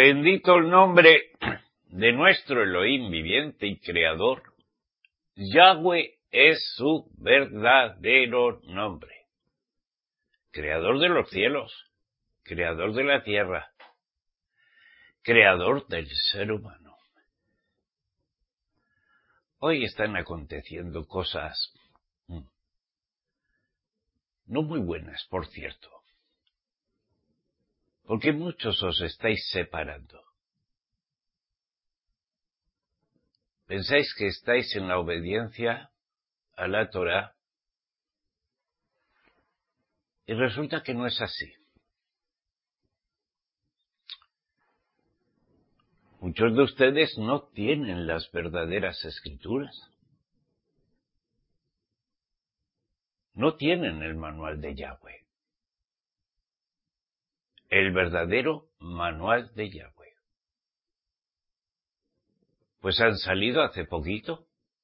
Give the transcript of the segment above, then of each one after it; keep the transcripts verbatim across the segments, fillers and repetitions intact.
Bendito el nombre de nuestro Elohim viviente y creador. Yahweh es su verdadero nombre. Creador de los cielos, creador de la tierra, creador del ser humano. Hoy están aconteciendo cosas no muy buenas, por cierto, porque muchos os estáis separando. Pensáis que estáis en la obediencia a la Torá y resulta que no es así. Muchos de ustedes no tienen las verdaderas escrituras. No tienen el manual de Yahweh. El verdadero manual de Yahweh. Pues han salido hace poquito.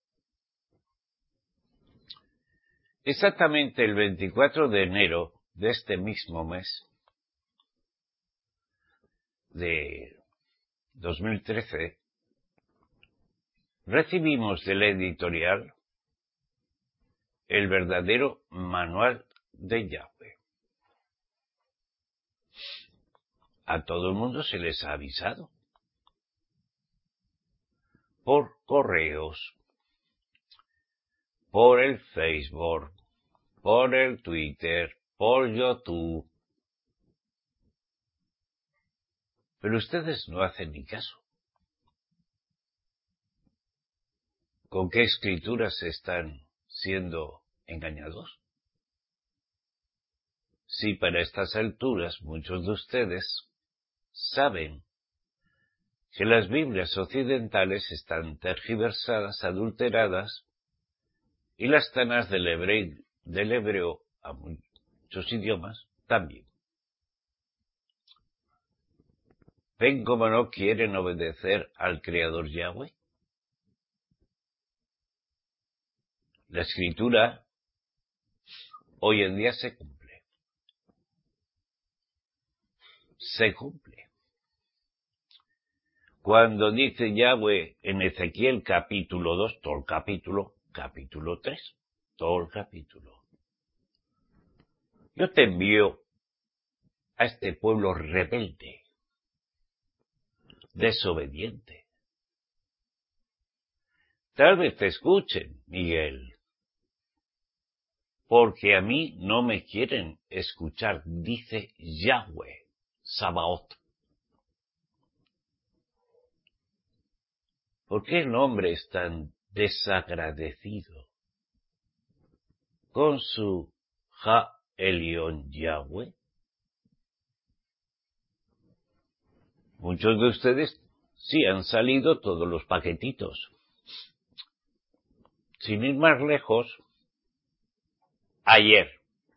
Exactamente el veinticuatro de enero de este mismo mes de dos mil trece, recibimos de la editorial el verdadero manual de Yahweh. A todo el mundo se les ha avisado. Por correos, por el Facebook, por el Twitter, por YouTube. Pero ustedes no hacen ni caso. ¿Con qué escrituras están siendo engañados? Si para estas alturas muchos de ustedes saben que las Biblias occidentales están tergiversadas, adulteradas, y las Tanás del hebreo, del hebreo a muchos idiomas también. ¿Ven cómo no quieren obedecer al Creador Yahweh? La Escritura hoy en día se cumple. Se cumple. Cuando dice Yahweh en Ezequiel capítulo dos, todo el capítulo, capítulo tres, todo el capítulo. Yo te envío a este pueblo rebelde, desobediente. Tal vez te escuchen, Miguel, porque a mí no me quieren escuchar, dice Yahweh, Sabaoth. ¿Por qué el hombre es tan desagradecido con su Ja Elión Yahweh? Muchos de ustedes sí han salido todos los paquetitos. Sin ir más lejos, ayer,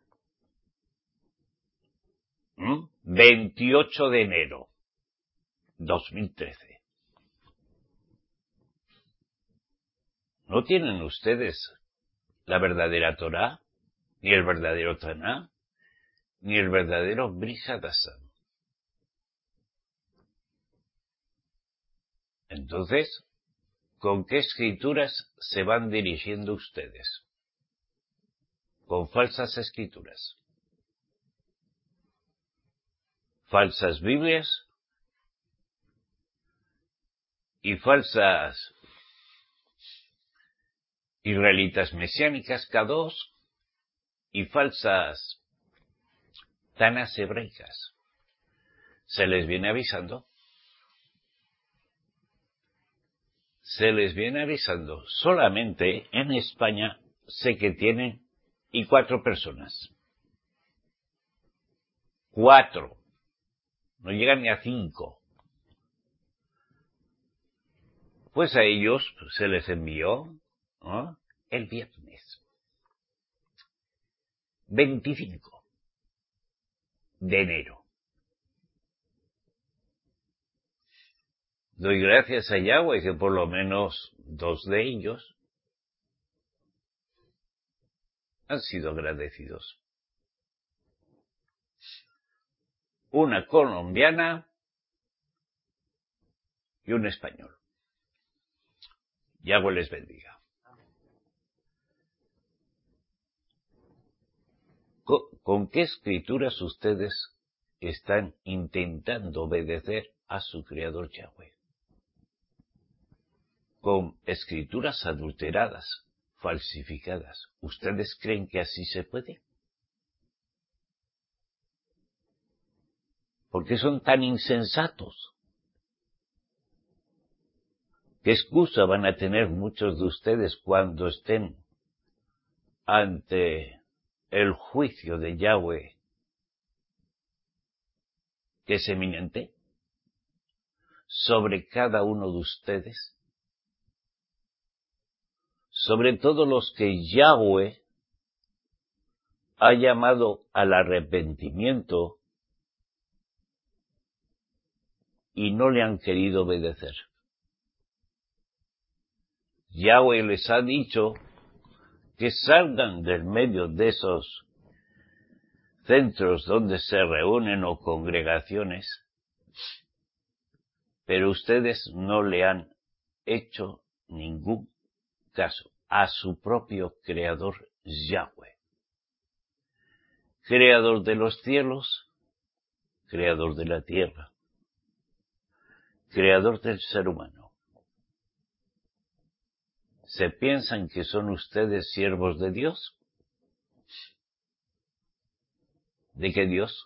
¿m? veintiocho de enero dos mil trece. ¿No tienen ustedes la verdadera Torá, ni el verdadero Taná, ni el verdadero Brit Hadashah? Entonces, ¿con qué escrituras se van dirigiendo ustedes? Con falsas escrituras. Falsas Biblias y falsas israelitas mesiánicas K dos y falsas Tanás hebraicas. Se les viene avisando. Se les viene avisando. Solamente en España sé que tienen y cuatro personas. Cuatro. No llegan ni a cinco. Pues a ellos se les envió, ¿no?, el viernes veinticinco de enero. Doy gracias a Yahweh que por lo menos dos de ellos han sido agradecidos. Una colombiana y un español. Yahweh les bendiga. ¿Con, con qué escrituras ustedes están intentando obedecer a su Creador Yahweh? Con escrituras adulteradas, falsificadas. ¿Ustedes creen que así se puede? ¿Por qué son tan insensatos? ¿Qué excusa van a tener muchos de ustedes cuando estén ante el juicio de Yahweh, que es eminente, sobre cada uno de ustedes? Sobre todo los que Yahweh ha llamado al arrepentimiento y no le han querido obedecer. Yahweh les ha dicho que salgan del medio de esos centros donde se reúnen o congregaciones, pero ustedes no le han hecho ningún caso a su propio Creador Yahweh, Creador de los cielos, Creador de la tierra, Creador del ser humano. ¿Se piensan que son ustedes siervos de Dios? ¿De qué Dios?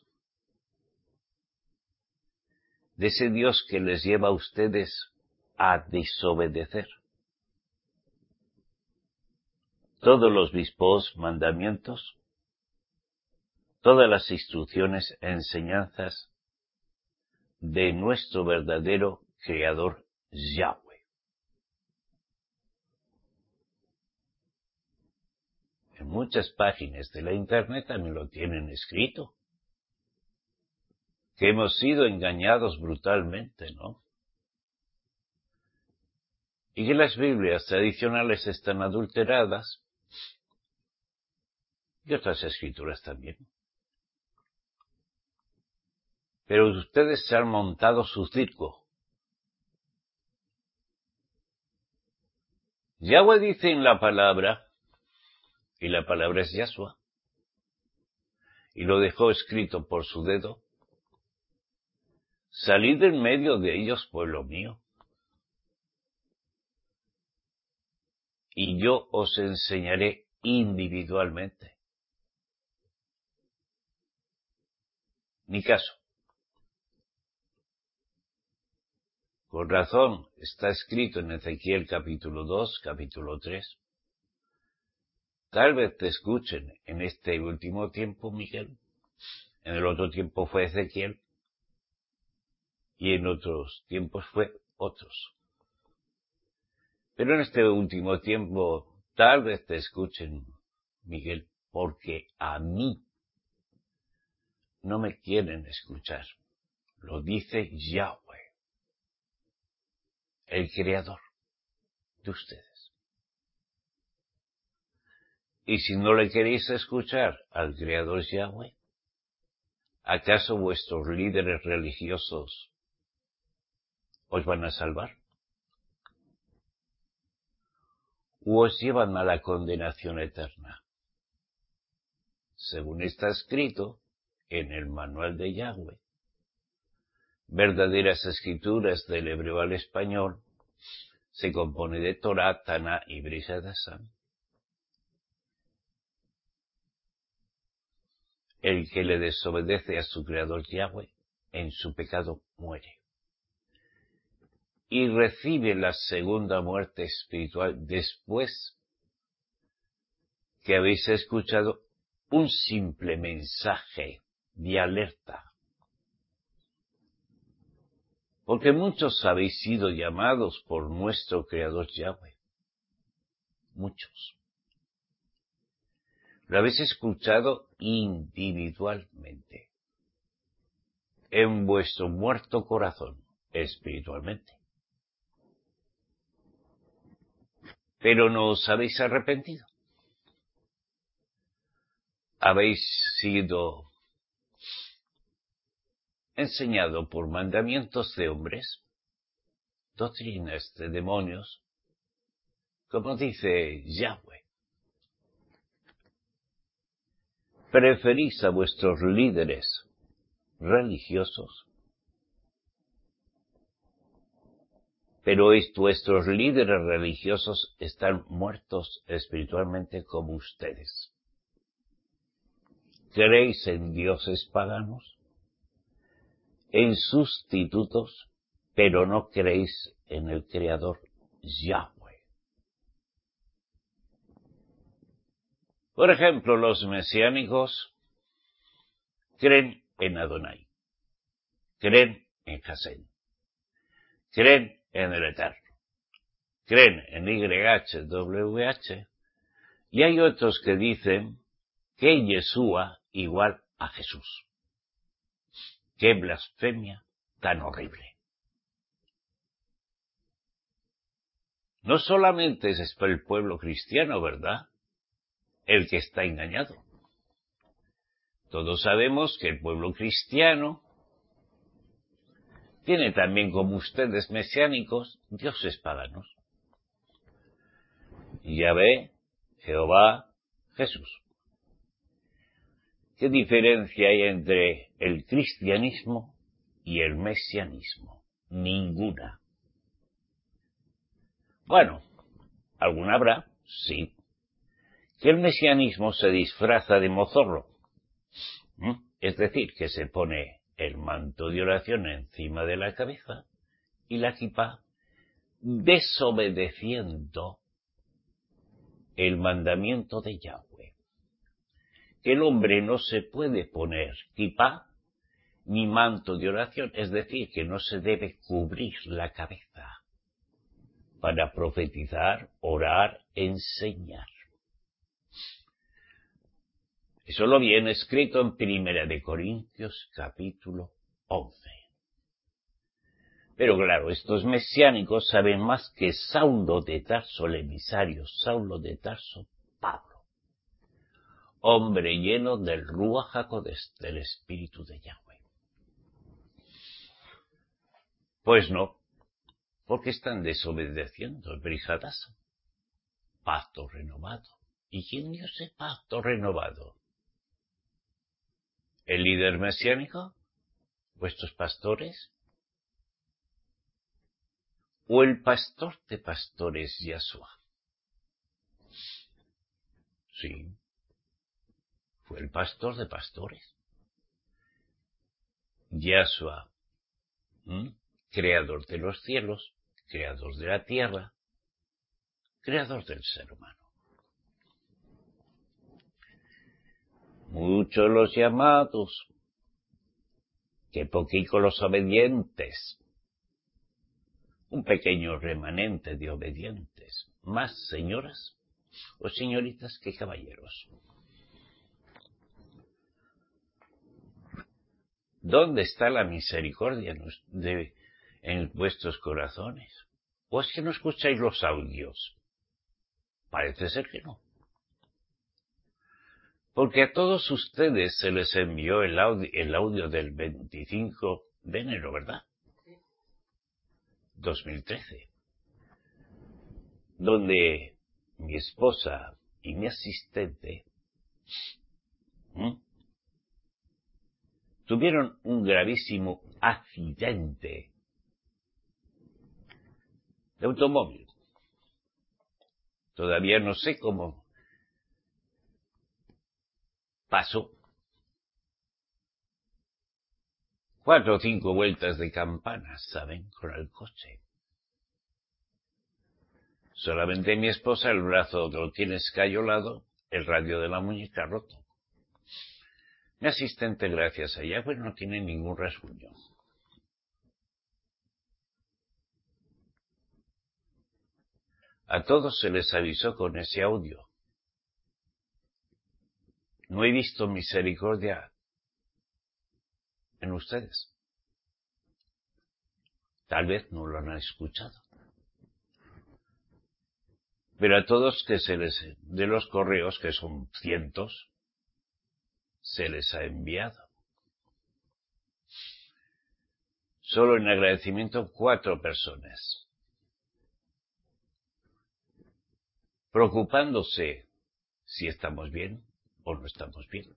De ese Dios que les lleva a ustedes a desobedecer todos los vispos, mandamientos, todas las instrucciones, enseñanzas de nuestro verdadero Creador Yahweh. En muchas páginas de la Internet también lo tienen escrito, que hemos sido engañados brutalmente, ¿no? Y que las Biblias tradicionales están adulteradas, y otras escrituras también. Pero ustedes se han montado su circo. Yahweh dice en la palabra, y la palabra es Yahshua, y lo dejó escrito por su dedo: salid en medio de ellos, pueblo mío, y yo os enseñaré individualmente. Ni caso. Con razón está escrito en Ezequiel capítulo dos, capítulo tres. Tal vez te escuchen en este último tiempo, Miguel. En el otro tiempo fue Ezequiel. Y en otros tiempos fue otros. Pero en este último tiempo tal vez te escuchen, Miguel, porque a mí no me quieren escuchar. Lo dice Yahweh, el Creador de ustedes. Y si no le queréis escuchar al Creador Yahweh, ¿acaso vuestros líderes religiosos os van a salvar? ¿O os llevan a la condenación eterna? Según está escrito en el manual de Yahweh, verdaderas escrituras del hebreo al español, se compone de Torah, Taná y Brit Hadashah. El que le desobedece a su Creador Yahweh, en su pecado muere. Y recibe la segunda muerte espiritual después que habéis escuchado un simple mensaje de alerta. Porque muchos habéis sido llamados por nuestro Creador Yahweh. Muchos. Lo habéis escuchado individualmente, en vuestro muerto corazón, espiritualmente. Pero no os habéis arrepentido. Habéis sido enseñado por mandamientos de hombres, doctrinas de demonios, como dice Yahweh. ¿Preferís a vuestros líderes religiosos? Pero vuestros líderes religiosos están muertos espiritualmente como ustedes. ¿Creéis en dioses paganos? En sustitutos, pero no creéis en el Creador Yahweh. Por ejemplo, los mesiánicos creen en Adonai, creen en Hasén, creen en el Eterno, creen en Y H W H, y hay otros que dicen que Yeshua igual a Jesús. ¡Qué blasfemia tan horrible! No solamente es el pueblo cristiano, ¿verdad?, el que está engañado. Todos sabemos que el pueblo cristiano tiene también, como ustedes mesiánicos, dioses paganos. Yahvé, Jehová, Jesús. ¿Qué diferencia hay entre el cristianismo y el mesianismo? Ninguna. Bueno, alguna habrá, sí. Que el mesianismo se disfraza de mozorro. ¿Mm? Es decir, que se pone el manto de oración encima de la cabeza y la kipá, desobedeciendo el mandamiento de Yahweh. Que el hombre no se puede poner kipá ni manto de oración, es decir, que no se debe cubrir la cabeza para profetizar, orar, enseñar. Eso lo viene escrito en Primera de Corintios, capítulo once. Pero claro, estos mesiánicos saben más que Saulo de Tarso, el emisario Saulo de Tarso, Pablo, hombre lleno del Ruach HaKodesh, del Espíritu de Yahweh. Pues no, porque están desobedeciendo el Brit Hadashah, pacto renovado. ¿Y quién dio ese pacto renovado? ¿El líder mesiánico? ¿Vuestros pastores? ¿O el pastor de pastores, Yahshua? Sí, fue el pastor de pastores. Yahshua, ¿Mm? creador de los cielos, creador de la tierra, creador del ser humano. Muchos los llamados, que poquito los obedientes. Un pequeño remanente de obedientes, más señoras o señoritas que caballeros. ¿Dónde está la misericordia de, en vuestros corazones? ¿O es que no escucháis los audios? Parece ser que no. Porque a todos ustedes se les envió el audio, el audio del veinticinco de enero, ¿verdad? dos mil trece. Donde mi esposa y mi asistente ¿Mm? tuvieron un gravísimo accidente de automóvil. Todavía no sé cómo pasó. Cuatro o cinco vueltas de campana, ¿saben?, con el coche. Solamente mi esposa el brazo lo tiene escayolado, el radio de la muñeca roto. Mi asistente, gracias a ella, pues no tiene ningún rasguño. A todos se les avisó con ese audio. No he visto misericordia en ustedes. Tal vez no lo han escuchado. Pero a todos que se les, de los correos, que son cientos, se les ha enviado. Solo en agradecimiento cuatro personas. preocupándose si estamos bien o no estamos bien.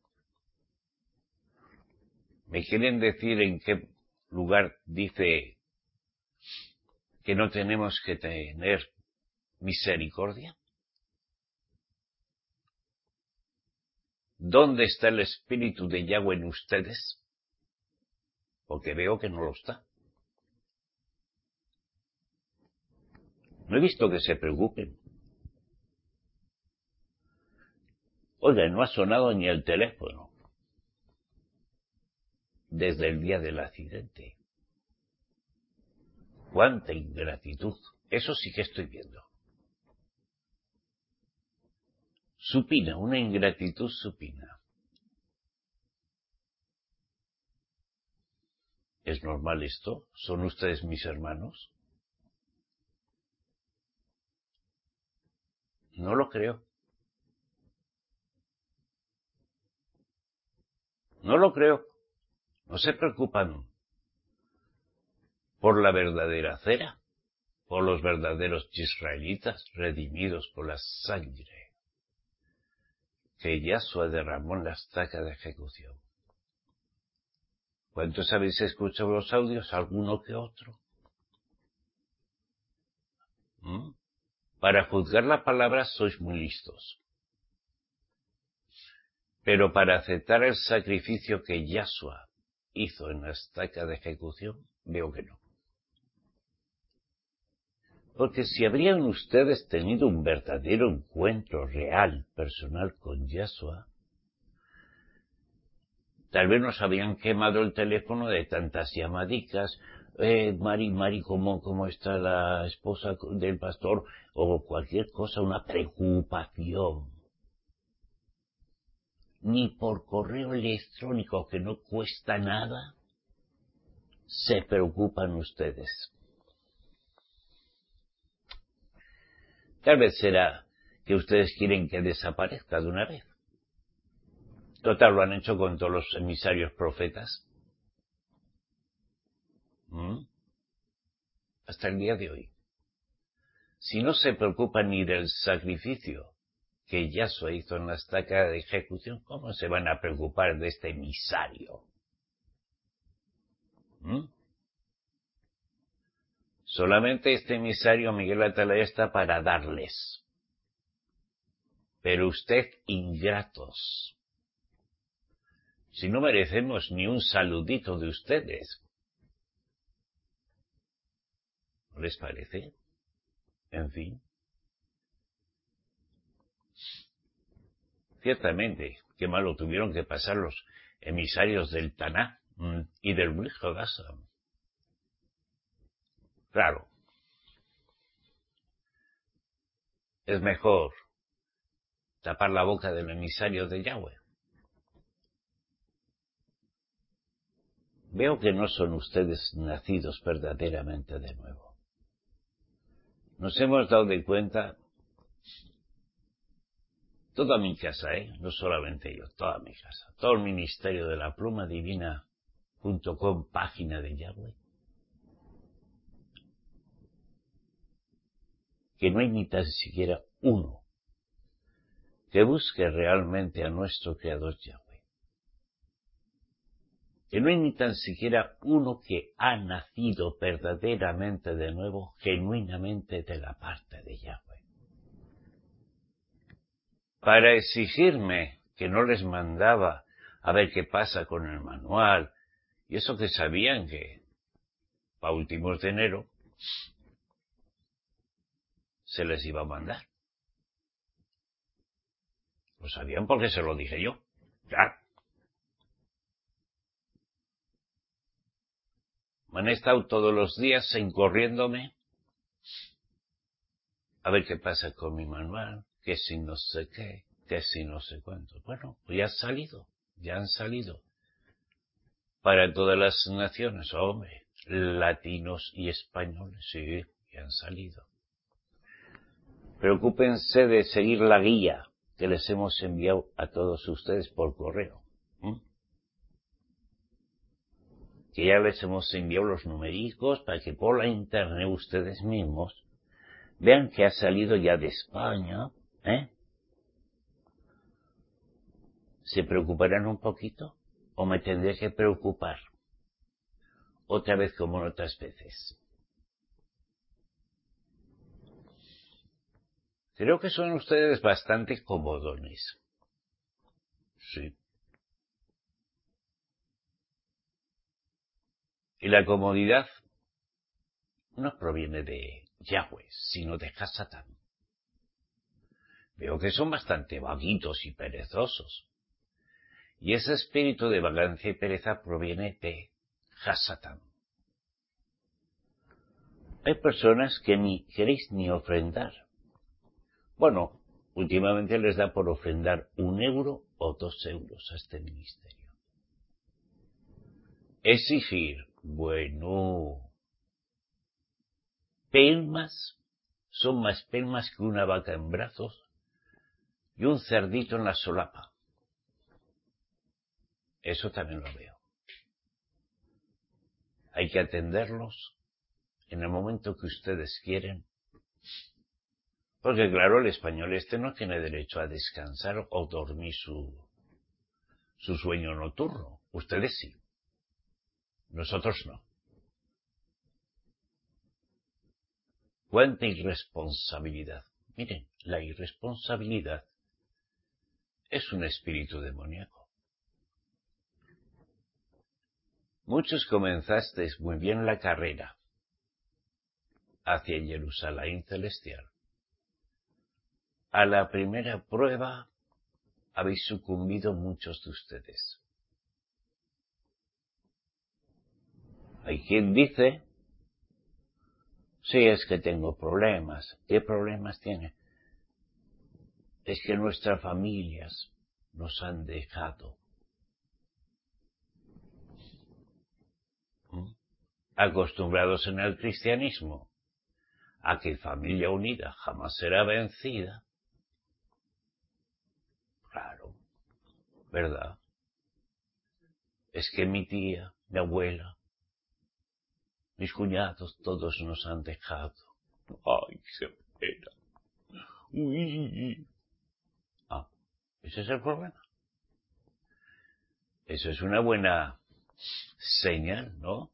¿Me quieren decir en qué lugar dice que no tenemos que tener misericordia? ¿Dónde está el Espíritu de Yahweh en ustedes? Porque veo que no lo está. No he visto que se preocupen. Oiga, no ha sonado ni el teléfono desde el día del accidente. ¡Cuánta ingratitud! Eso sí que estoy viendo. Supina, una ingratitud supina. ¿Es normal esto? ¿Son ustedes mis hermanos? No lo creo. No lo creo. No se preocupan por la verdadera cera, por los verdaderos israelitas redimidos por la sangre que Yahshua derramó en la estaca de ejecución. ¿Cuántos habéis escuchado los audios? ¿Alguno que otro? ¿Mm? Para juzgar la palabra sois muy listos. Pero para aceptar el sacrificio que Yahshua hizo en la estaca de ejecución, veo que no. Porque si habrían ustedes tenido un verdadero encuentro real, personal con Yahshua, tal vez nos habían quemado el teléfono de tantas llamadicas. Eh, Mari, Mari, ¿cómo, ¿cómo está la esposa del pastor? O cualquier cosa, una preocupación. Ni por correo electrónico, que no cuesta nada, se preocupan ustedes. Tal vez será que ustedes quieren que desaparezca de una vez. Total, lo han hecho con todos los emisarios profetas. ¿Mm? Hasta el día de hoy. Si no se preocupan ni del sacrificio que Yahshua hizo en la estaca de ejecución, ¿cómo se van a preocupar de este emisario? ¿Mm? Solamente este emisario, Miguel Atalaya, está para darles. Pero usted, ingratos, si no merecemos ni un saludito de ustedes, ¿no les parece? En fin. Ciertamente, qué malo tuvieron que pasar los emisarios del Taná y del Brit Hadasha. Claro, es mejor tapar la boca del emisario de Yahweh. Veo que no son ustedes nacidos verdaderamente de nuevo. Nos hemos dado de cuenta, toda mi casa, ¿eh? No solamente yo, toda mi casa, todo el ministerio de la pluma divina punto com, página de Yahweh, que no hay ni tan siquiera uno que busque realmente a nuestro Creador Yahweh. Que no hay ni tan siquiera uno que ha nacido verdaderamente de nuevo, genuinamente de la parte de Yahweh. Para exigirme que no les mandaba a ver qué pasa con el manual, y eso que sabían que para últimos de enero se les iba a mandar. Lo sabían porque se lo dije yo. Claro. Me han estado todos los días encorriéndome a ver qué pasa con mi manual, que si no sé qué, que si no sé cuánto. Bueno, pues ya han salido, ya han salido. Para todas las naciones, hombre, latinos y españoles, sí, ya han salido. Preocúpense de seguir la guía que les hemos enviado a todos ustedes por correo. ¿Mm? Que ya les hemos enviado los numericos para que por la internet ustedes mismos vean que ha salido ya de España, ¿eh? ¿Se preocuparán un poquito? ¿O me tendré que preocupar? Otra vez como en otras veces. Creo que son ustedes bastante comodones. Sí. Y la comodidad no proviene de Yahweh, sino de Hasatán. Veo que son bastante vaguitos y perezosos. Y ese espíritu de vagancia y pereza proviene de Hasatán. Hay personas que ni queréis ni ofrendar. Bueno, últimamente les da por ofrendar un euro o dos euros a este ministerio. Exigir, bueno, pelmas, son más pelmas que una vaca en brazos y un cerdito en la solapa. Eso también lo veo. Hay que atenderlos en el momento que ustedes quieren. Porque claro, el español este no tiene derecho a descansar o dormir su, su sueño nocturno. Ustedes sí. Nosotros no. ¡Cuánta irresponsabilidad! Miren, la irresponsabilidad es un espíritu demoníaco. Muchos comenzasteis muy bien la carrera hacia Jerusalén celestial. A la primera prueba habéis sucumbido muchos de ustedes. Hay quien dice, sí, es que tengo problemas. ¿Qué problemas tiene? Es que nuestras familias nos han dejado. ¿Mm? Acostumbrados en el cristianismo a que familia unida jamás será vencida. Claro, ¿verdad? Es que mi tía, mi abuela, mis cuñados, todos nos han dejado. Ay, qué pena. Uy. Ah, ese es el problema. Eso es una buena señal, ¿no?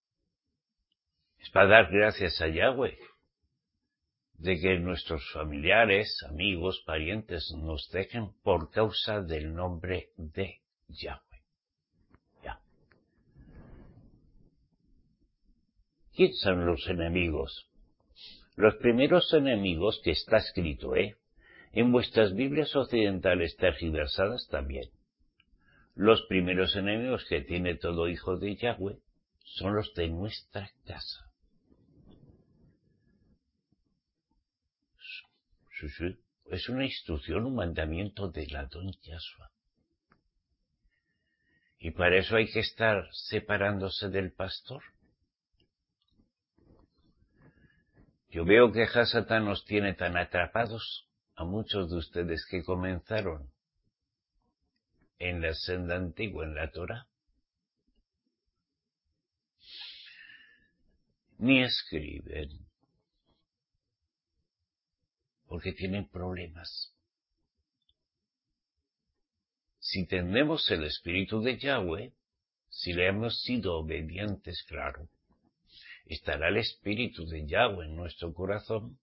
Es para dar gracias a Yahweh de que nuestros familiares, amigos, parientes nos dejen por causa del nombre de Yahweh. Ya. ¿Quiénes son los enemigos? Los primeros enemigos que está escrito, ¿eh? En vuestras Biblias occidentales tergiversadas también. Los primeros enemigos que tiene todo hijo de Yahweh son los de nuestra casa. Sí, sí. Es una instrucción, un mandamiento del Adón Yahshua. Y para eso hay que estar separándose del pastor. Yo veo que Hasatán nos tiene tan atrapados a muchos de ustedes que comenzaron en la senda antigua, en la Torah. Ni escriben, porque tienen problemas. Si tenemos el espíritu de Yahweh, si le hemos sido obedientes, claro, estará el espíritu de Yahweh en nuestro corazón.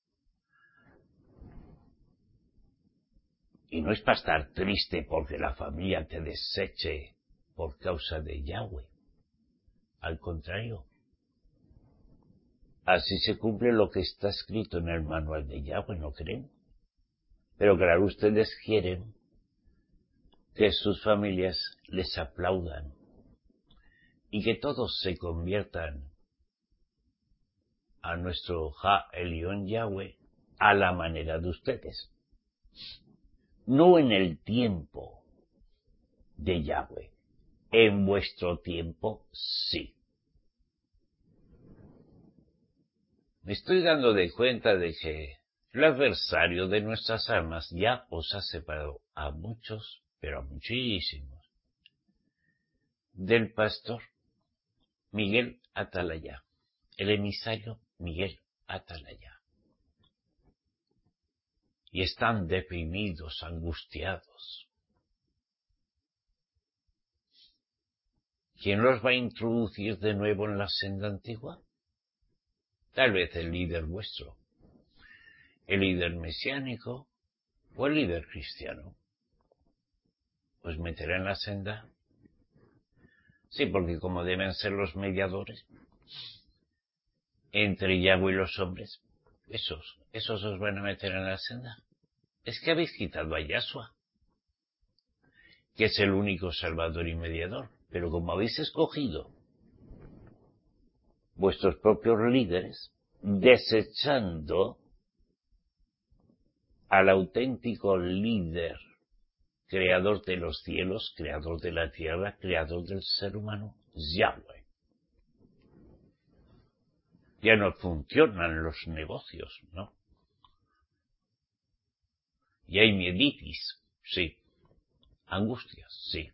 Y no es para estar triste porque la familia te deseche por causa de Yahweh. Al contrario, así se cumple lo que está escrito en el manual de Yahweh, ¿no creen? Pero claro, ustedes quieren que sus familias les aplaudan y que todos se conviertan a nuestro Ja Elión Yahweh a la manera de ustedes. No en el tiempo de Yahweh. En vuestro tiempo, sí. Me estoy dando de cuenta de que el adversario de nuestras almas ya os ha separado a muchos, pero a muchísimos, del pastor Miguel Atalaya, el emisario Miguel Atalaya. y están deprimidos, angustiados. ¿Quién los va a introducir de nuevo en la senda antigua? Tal vez el líder vuestro, el líder mesiánico o el líder cristiano. ¿Os meterá en la senda? Sí, porque como deben ser los mediadores entre Yahweh y los hombres, esos, esos os van a meter en la senda. Es que habéis quitado a Yahshua, que es el único salvador y mediador. Pero como habéis escogido vuestros propios líderes, desechando al auténtico líder, creador de los cielos, creador de la tierra, creador del ser humano, Yahweh. Ya no funcionan los negocios, ¿no? Y hay mieditis, sí. Angustias, sí.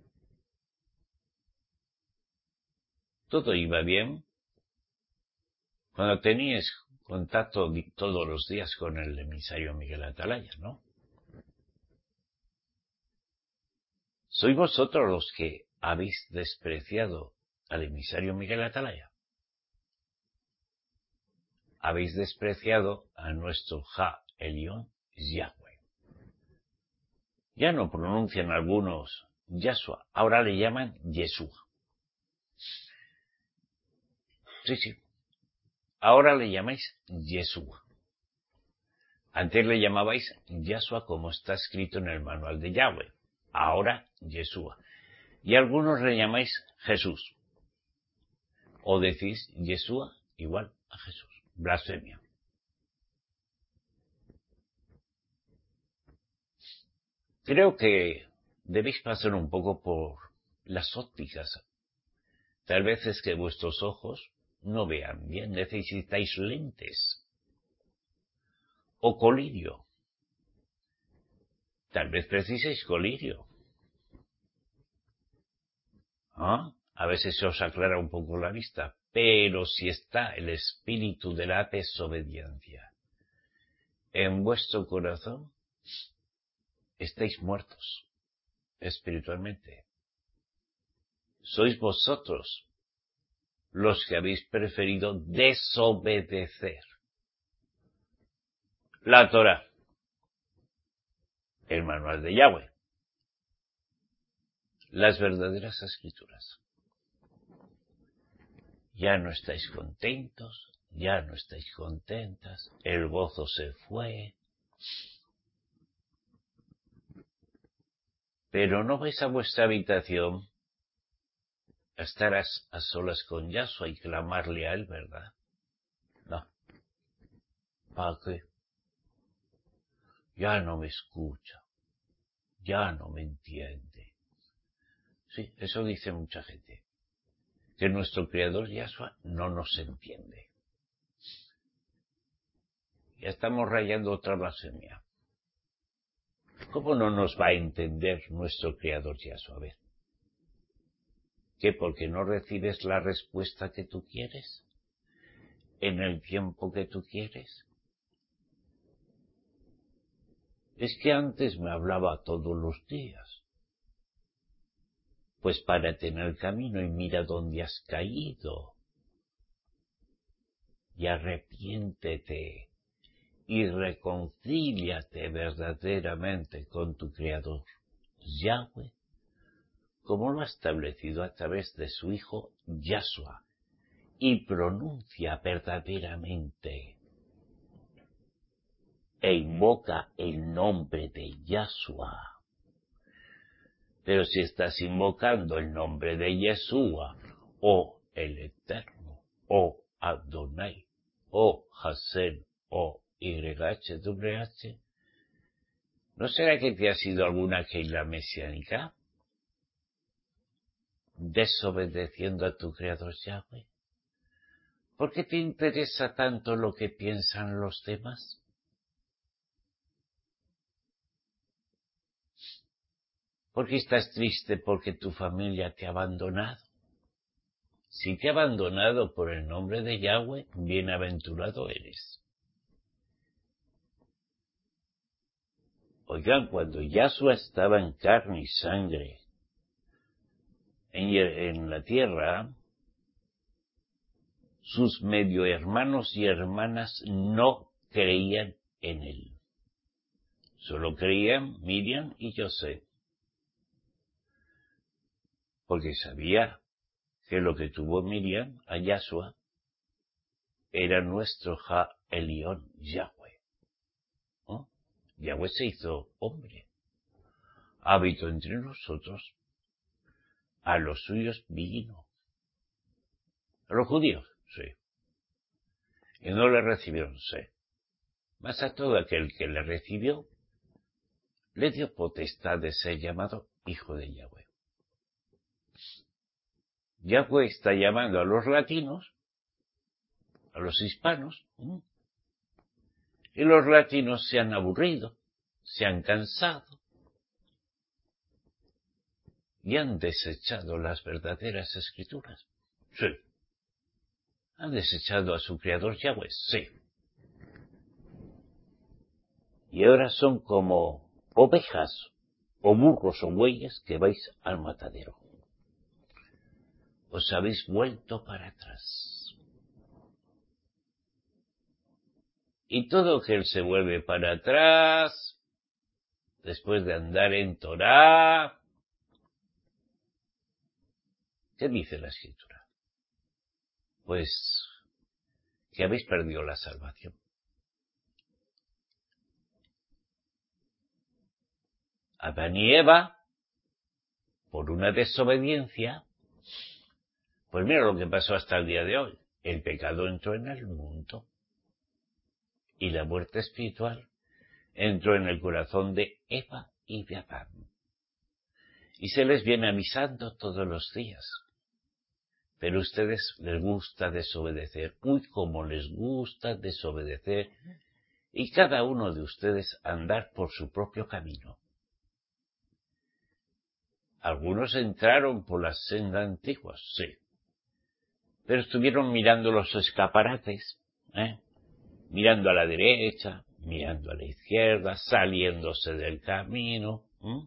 Todo iba bien cuando teníais contacto todos los días con el emisario Miguel Atalaya, ¿no? ¿Sois vosotros los que habéis despreciado al emisario Miguel Atalaya? Habéis despreciado a nuestro Ja Elión Yahweh. Ya no pronuncian algunos Yahshua, ahora le llaman Yeshua. Sí, sí. Ahora le llamáis Yeshua. Antes le llamabais Yahshua como está escrito en el manual de Yahweh. Ahora Yeshua. Y algunos le llamáis Jesús. O decís Yeshua igual a Jesús. Blasfemia. Creo que debéis pasar un poco por las ópticas. Tal vez es que vuestros ojos no vean bien, necesitáis lentes. O colirio. Tal vez preciséis colirio. ¿Ah? A veces se os aclara un poco la vista. Pero si está el espíritu de la desobediencia en vuestro corazón, estáis muertos espiritualmente. Sois vosotros los que habéis preferido desobedecer la Torá, el manual de Yahweh, las verdaderas escrituras. Ya no estáis contentos, ya no estáis contentas, el gozo se fue. Pero no vais a vuestra habitación a estar a, a solas con Yahshua y clamarle a él, ¿verdad? No. ¿Para qué? Ya no me escucha, ya no me entiende. Sí, eso dice mucha gente. Que nuestro Creador Yahshua no nos entiende. Ya estamos rayando otra blasfemia. ¿Cómo no nos va a entender nuestro Creador Yahshua? A ver. ¿Qué? ¿Porque no recibes la respuesta que tú quieres? ¿En el tiempo que tú quieres? Es que antes me hablaba todos los días. Pues párate en el camino y mira dónde has caído. Y arrepiéntete. Y reconcíliate verdaderamente con tu Creador, Yahweh, como lo ha establecido a través de su Hijo Yahshua, y pronuncia verdaderamente e invoca el nombre de Yahshua. Pero si estás invocando el nombre de Yeshua, o el Eterno, o Adonai, o Hashem, o Y H W H, ¿no será que te ha sido alguna Keila mesiánica? Desobedeciendo a tu Creador Yahweh. ¿Por qué te interesa tanto lo que piensan los demás? ¿Por qué estás triste porque tu familia te ha abandonado? Si te ha abandonado por el nombre de Yahweh, bienaventurado eres. Oigan, cuando Yahshua estaba en carne y sangre en, en la tierra, sus medio hermanos y hermanas no creían en él. Solo creían Miriam y José, porque sabía que lo que tuvo Miriam a Yahshua era nuestro Ja Elión, Yahweh. ¿No? Yahweh se hizo hombre, habitó entre nosotros, a los suyos vino. A los judíos, sí. Y no le recibieron, sí. Mas a todo aquel que le recibió, le dio potestad de ser llamado hijo de Yahweh. Yahweh está llamando a los latinos, a los hispanos, ¿eh? Y los latinos se han aburrido, se han cansado y han desechado las verdaderas escrituras. Sí. ¿Han desechado a su creador Yahweh? Sí. Y ahora son como ovejas o burros o bueyes que vais al matadero. Os habéis vuelto para atrás. Y todo aquel se vuelve para atrás, después de andar en Torá. ¿Qué dice la Escritura? Pues que habéis perdido la salvación. Adán y Eva, por una desobediencia, pues mira lo que pasó hasta el día de hoy. El pecado entró en el mundo y la muerte espiritual entró en el corazón de Eva y de Adán. Y se les viene avisando todos los días. Pero a ustedes les gusta desobedecer. Uy, cómo les gusta desobedecer. Y cada uno de ustedes andar por su propio camino. Algunos entraron por las sendas antiguas, sí. Pero estuvieron mirando los escaparates, ¿eh? Mirando a la derecha, mirando a la izquierda, saliéndose del camino, ¿eh?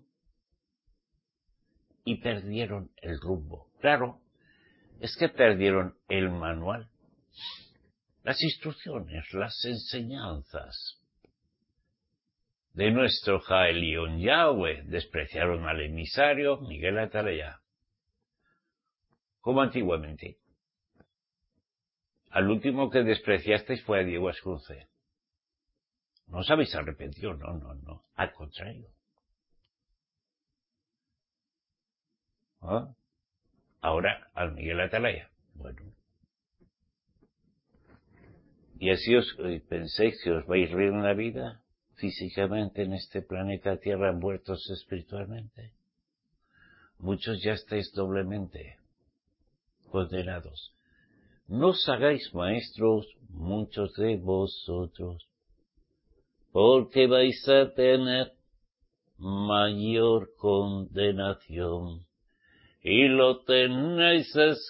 Y perdieron el rumbo. Claro, es que perdieron el manual, las instrucciones, las enseñanzas de nuestro Ja Elión Yahweh. Despreciaron al emisario Miguel Atalaya, como antiguamente. Al último que despreciasteis fue a Diego Ascruce. No os habéis arrepentido, no, no, no. Al contrario. ¿Ah? Ahora al Miguel Atalaya. Bueno. Y así os eh, penséis que os vais a ir en la vida físicamente en este planeta Tierra envueltos espiritualmente. Muchos ya estáis doblemente condenados. No os hagáis maestros muchos de vosotros, porque vais a tener mayor condenación. Y lo tenéis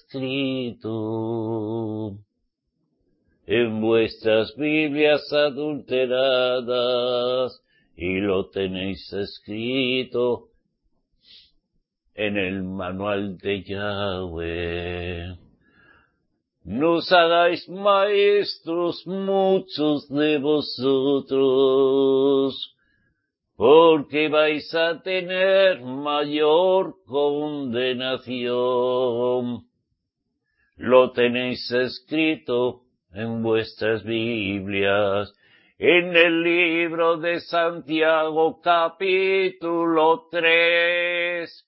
escrito en vuestras Biblias adulteradas, y lo tenéis escrito en el manual de Yahweh. No os hagáis maestros muchos de vosotros, porque vais a tener mayor condenación. Lo tenéis escrito en vuestras Biblias, en el libro de Santiago capítulo tres.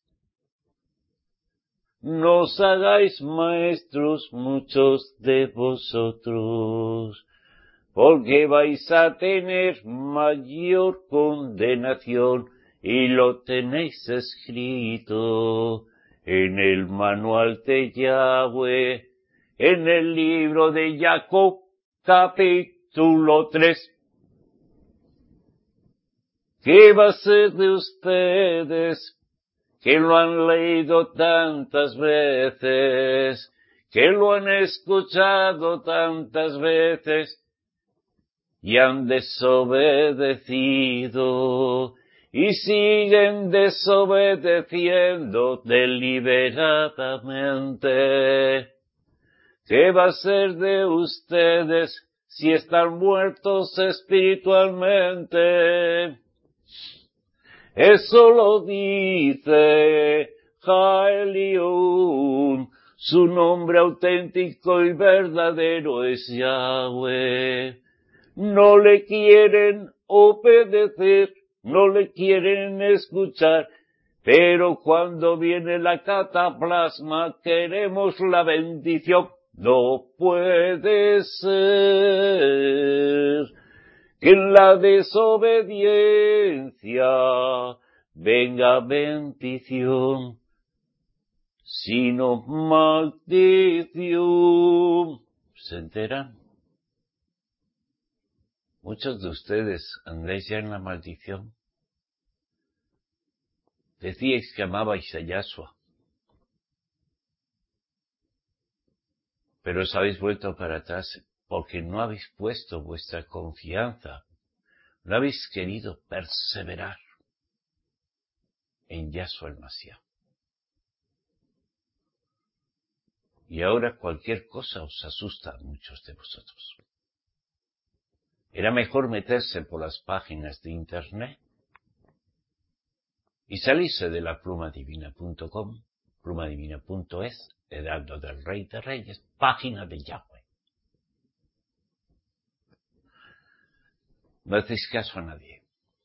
No os hagáis maestros muchos de vosotros, porque vais a tener mayor condenación, y lo tenéis escrito en el manual de Yahweh, en el libro de Jacob, capítulo tres. ¿Qué va a ser de ustedes que lo han leído tantas veces, que lo han escuchado tantas veces y han desobedecido? y siguen desobedeciendo deliberadamente. ¿Qué va a ser de ustedes si están muertos espiritualmente? Eso lo dice Jaelión. Su nombre auténtico y verdadero es Yahweh. No le quieren obedecer, no le quieren escuchar, pero cuando viene la cataplasma queremos la bendición. No puede ser que en la desobediencia venga bendición, sino maldición. ¿Se enteran? Muchos de ustedes andáis ya en la maldición. Decíais que amabais a Yahshua, pero os habéis vuelto para atrás porque no habéis puesto vuestra confianza, no habéis querido perseverar en Yahshua el Mashiach. Y ahora cualquier cosa os asusta a muchos de vosotros. Era mejor meterse por las páginas de internet y salirse de la plumadivina punto com, plumadivina punto es, Heraldo del Rey de Reyes, página de Yahweh. No hacéis caso a nadie.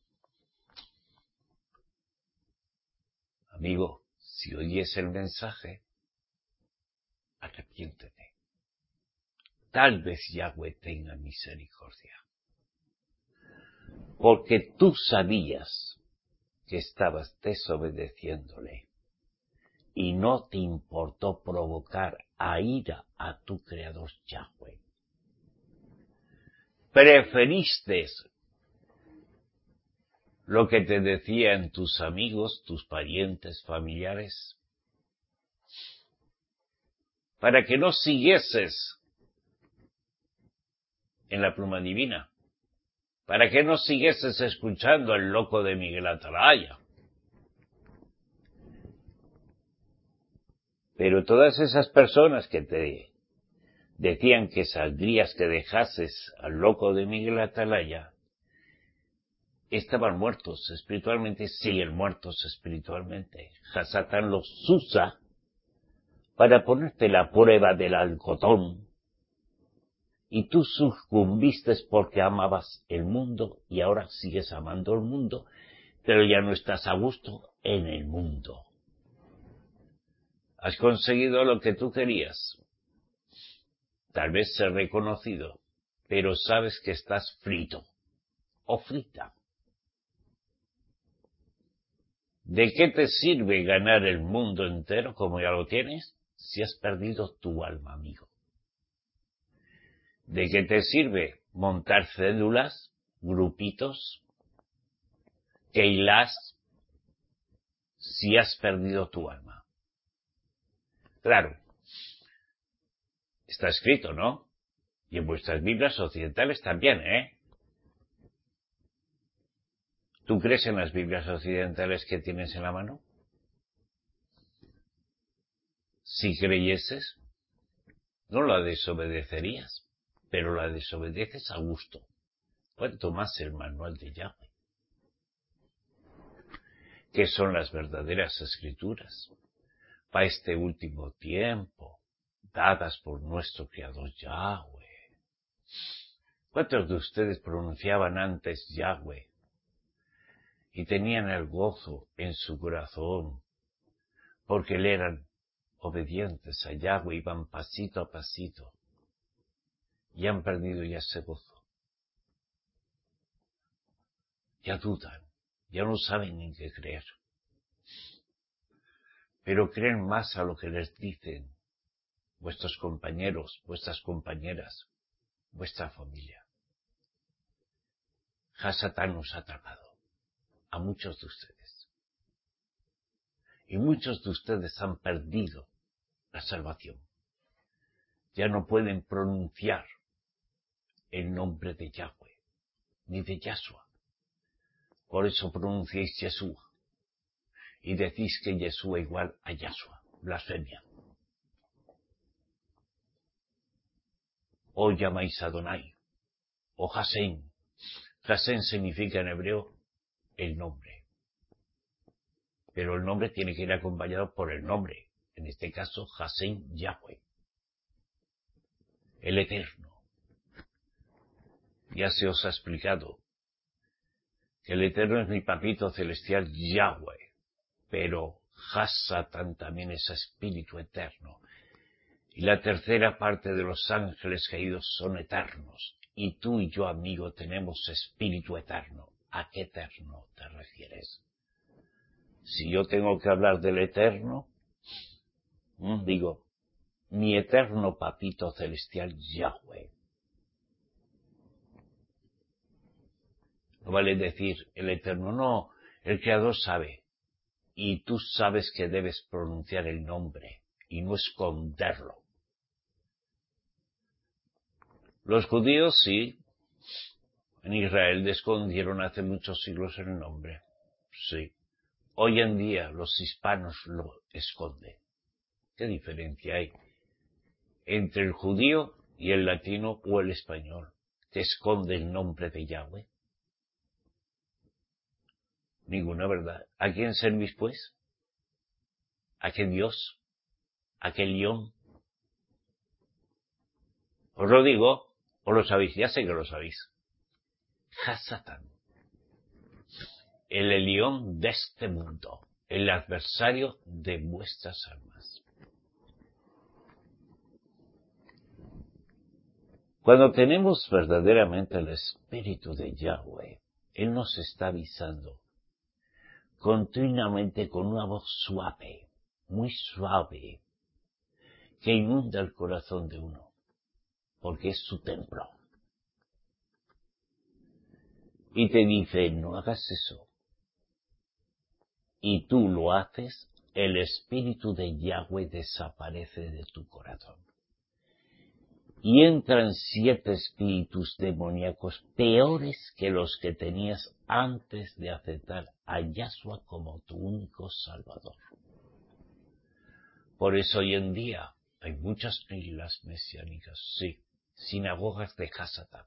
Amigo, si oyes el mensaje, arrepiéntete. Tal vez Yahweh tenga misericordia. Porque tú sabías que estabas desobedeciéndole y no te importó provocar a ira a tu Creador Yahweh. Preferiste lo que te decían tus amigos, tus parientes, familiares, para que no siguieses en la pluma divina, para que no siguieses escuchando al loco de Miguel Atalaya. Pero todas esas personas que te decían que saldrías, que dejases al loco de Miguel Atalaya, estaban muertos espiritualmente, siguen muertos espiritualmente. Hasatán los usa para ponerte la prueba del algodón. Y tú sucumbiste porque amabas el mundo y ahora sigues amando el mundo, pero ya no estás a gusto en el mundo. Has conseguido lo que tú querías. Tal vez ser reconocido, pero sabes que estás frito o frita. ¿De qué te sirve ganar el mundo entero como ya lo tienes si has perdido tu alma, amigo? ¿De qué te sirve montar cédulas, grupitos, keilas, si has perdido tu alma? Claro, está escrito, ¿no? Y en vuestras Biblias occidentales también, ¿eh? ¿Tú crees en las Biblias occidentales que tienes en la mano? Si creyeses, no la desobedecerías, pero la desobedeces a gusto. ¿Cuánto más el manual de Yahweh? ¿Qué son las verdaderas escrituras para este último tiempo, dadas por nuestro Creador Yahweh? ¿Cuántos de ustedes pronunciaban antes Yahweh y tenían el gozo en su corazón porque le eran obedientes a Yahweh, iban pasito a pasito y han perdido ya ese gozo? Ya dudan, ya no saben en qué creer, pero creen más a lo que les dicen vuestros compañeros, vuestras compañeras, vuestra familia. Hasatán nos ha atrapado a muchos de ustedes. Y muchos de ustedes han perdido la salvación. Ya no pueden pronunciar el nombre de Yahweh, ni de Yahshua, Por eso pronunciáis Yeshua. Y decís que Yeshua igual a Yahshua. Blasfemia. O llamáis Adonai. O Hashem. Hashem significa en hebreo el nombre. Pero el nombre tiene que ir acompañado por el nombre. En este caso, Hashem Yahweh. El Eterno. Ya se os ha explicado que el Eterno es mi papito celestial Yahweh. Pero Hasatán también es espíritu eterno. Y la tercera parte de los ángeles caídos son eternos. Y tú y yo, amigo, tenemos espíritu eterno. ¿A qué eterno te refieres? Si yo tengo que hablar del eterno, digo, mi eterno papito celestial Yahweh. No vale decir el eterno, no, el creador sabe. Y tú sabes que debes pronunciar el nombre y no esconderlo. Los judíos sí, en Israel escondieron hace muchos siglos el nombre. Sí. Hoy en día los hispanos lo esconden. ¿Qué diferencia hay entre el judío y el latino o el español que esconde el nombre de Yahweh? Ninguna, ¿verdad? ¿A quién servís, pues? ¿A qué Dios? ¿A qué león? Os lo digo, os lo sabéis, ya sé que lo sabéis. Hasatán, el león de este mundo, el adversario de vuestras almas. Cuando tenemos verdaderamente el espíritu de Yahweh, Él nos está avisando continuamente con una voz suave, muy suave, que inunda el corazón de uno, porque es su templo. Y te dice, no hagas eso. Y tú lo haces, el espíritu de Yahweh desaparece de tu corazón. Y entran siete espíritus demoníacos peores que los que tenías antes de aceptar a Yahshua como tu único Salvador. Por eso hoy en día hay muchas islas mesiánicas, sí, sinagogas de Hasatán.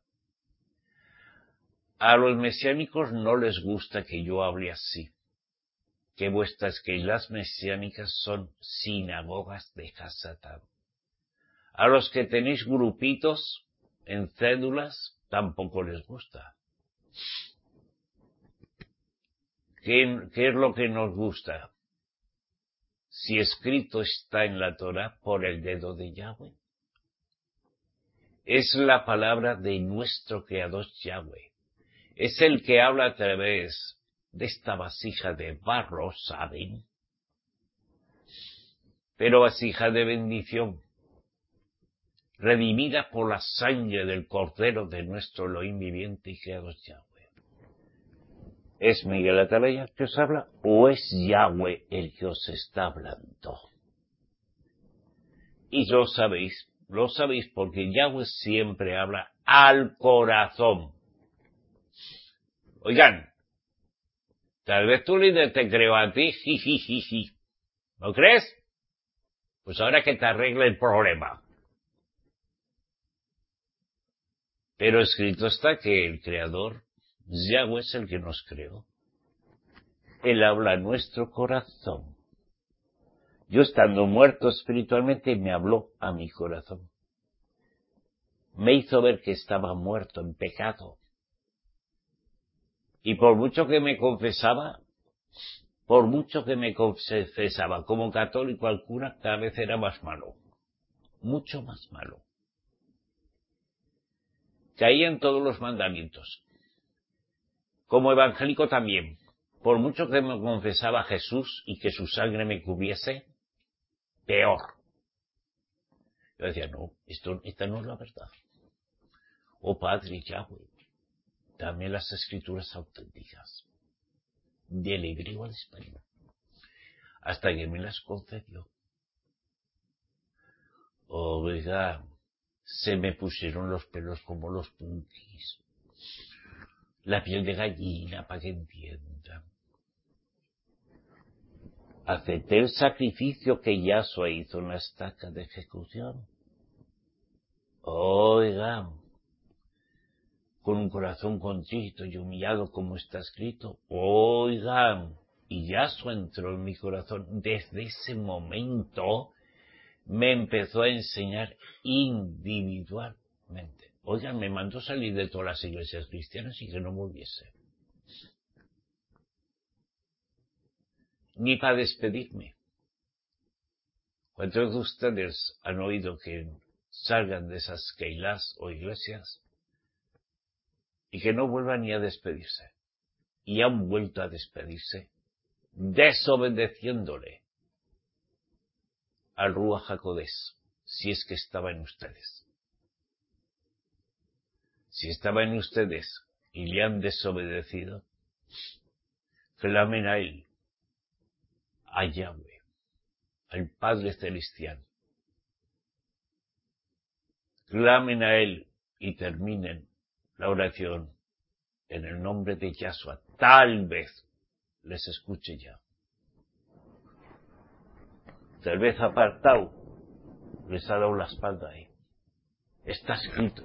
A los mesiánicos no les gusta que yo hable así, que vuestras islas mesiánicas son sinagogas de Hasatán. A los que tenéis grupitos en cédulas tampoco les gusta. ¿Qué, qué es lo que nos gusta? Si escrito está en la Torá por el dedo de Yahweh. Es la palabra de nuestro Creador Yahweh. Es el que habla a través de esta vasija de barro, ¿saben? Pero vasija de bendición, redimida por la sangre del Cordero de nuestro Elohim viviente y Creador Yahweh. ¿Es Miguel Atalaya que os habla o es Yahweh el que os está hablando? Y lo sabéis, lo sabéis porque Yahweh siempre habla al corazón. Oigan, tal vez tú, líder, te creo a ti, jijijiji. ¿No crees? Pues ahora que te arregle el problema. Pero escrito está que el Creador, Yahweh, es el que nos creó. Él habla a nuestro corazón. Yo estando muerto espiritualmente me habló a mi corazón. Me hizo ver que estaba muerto en pecado. Y por mucho que me confesaba, por mucho que me confesaba como católico al cura, cada vez era más malo. Mucho más malo. Caía en todos los mandamientos. Como evangélico también. Por mucho que me confesaba a Jesús y que su sangre me cubriese, peor. Yo decía, no, esto, esta no es la verdad. Oh Padre Yahweh, dame las escrituras auténticas, del hebreo al español, hasta que me las concedió. Oiga, se me pusieron los pelos como los punkis. la piel de gallina para que entiendan. Acepté el sacrificio que Yahshua hizo en la estaca de ejecución. Oigan, con un corazón contrito y humillado como está escrito. Oigan, y Yahshua entró en mi corazón. Desde ese momento me empezó a enseñar individualmente. Oigan, me mandó salir de todas las iglesias cristianas y que no volviese. Ni para despedirme. ¿Cuántos de ustedes han oído que salgan de esas keilas o iglesias y que no vuelvan ni a despedirse? Y han vuelto a despedirse desobedeciéndole al Ruach HaKodesh, si es que estaba en ustedes. Si estaba en ustedes y le han desobedecido, clamen a él, a Yahweh, al Padre Celestial. Clamen a él y terminen la oración en el nombre de Yahshua. Tal vez les escuche ya. Tal vez apartado les ha dado la espalda ahí. Está escrito.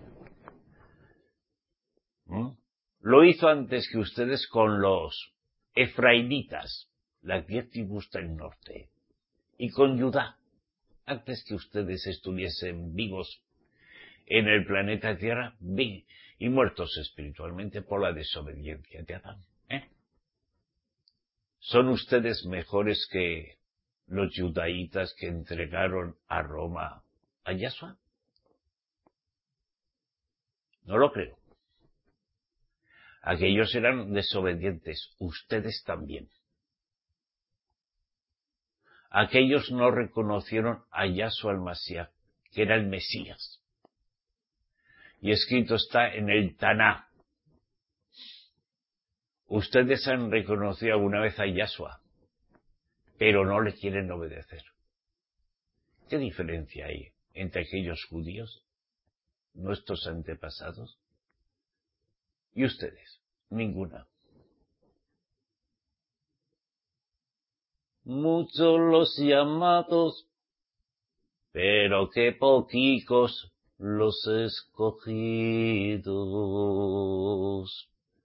¿Mm? Lo hizo antes que ustedes con los efraimitas, las diez tribus del norte, y con Judá, antes que ustedes estuviesen vivos en el planeta Tierra, vi, y muertos espiritualmente por la desobediencia de Adán. ¿Eh? ¿Son ustedes mejores que los judaítas que entregaron a Roma a Yahshua? No lo creo. Aquellos eran desobedientes, ustedes también. Aquellos no reconocieron a Yahshua el Mashiach, que era el Mesías. Y escrito está en el Taná. Ustedes han reconocido alguna vez a Yahshua, pero no le quieren obedecer. ¿Qué diferencia hay entre aquellos judíos, nuestros antepasados, y ustedes? Ninguna. Muchos los llamados, pero qué poquicos los escogidos.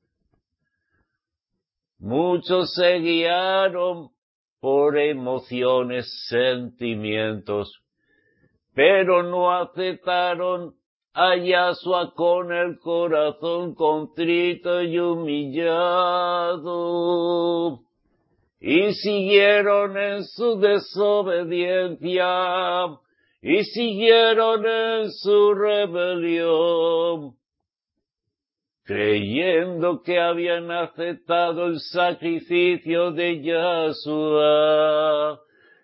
Muchos se guiaron por emociones, sentimientos, pero no aceptaron a Yahshua con el corazón contrito y humillado, y siguieron en su desobediencia, y siguieron en su rebelión, creyendo que habían aceptado el sacrificio de Yahshua,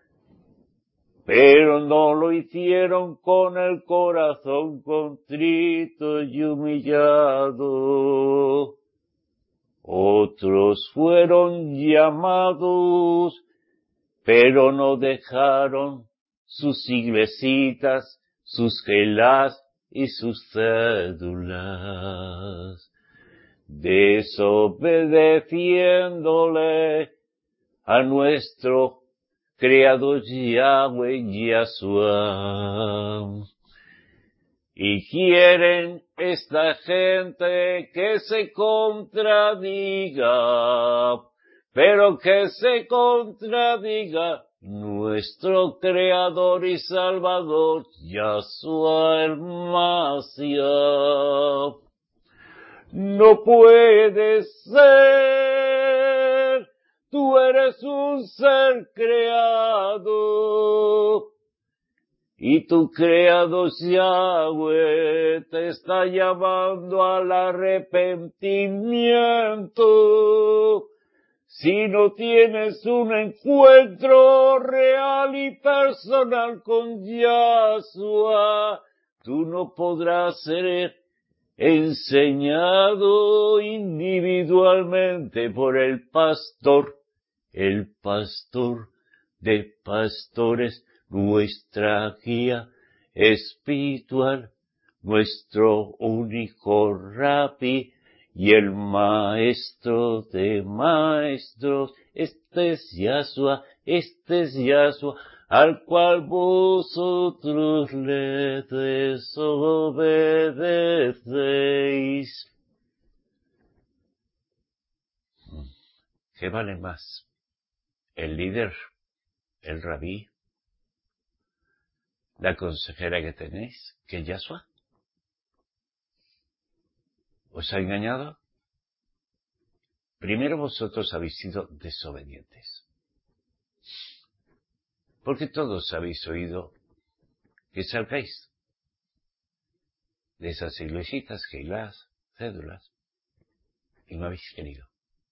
pero no lo hicieron con el corazón contrito y humillado. Otros fueron llamados, pero no dejaron sus iglesitas, sus gelás y sus cédulas, desobedeciéndole a nuestro Creador Yahweh Yahshua. Y quieren esta gente que se contradiga, pero que se contradiga nuestro Creador y Salvador, Yahshua el Mashiach. No puede ser, tú eres un ser creado, y tu Creador Yahweh te está llamando al arrepentimiento. Si no tienes un encuentro real y personal con Yahshua, tú no podrás ser enseñado individualmente por el pastor, el pastor de pastores, nuestra guía espiritual, nuestro único Rabí y el maestro de maestros, este es Yahshua, este es Yahshua, al cual vosotros le desobedecéis. ¿Qué vale más? ¿El líder, el rabí, la consejera que tenéis, que Yahshua? ¿Os ha engañado? Primero vosotros habéis sido desobedientes. Porque todos habéis oído que salgáis de esas iglesitas, las cédulas, y no habéis querido.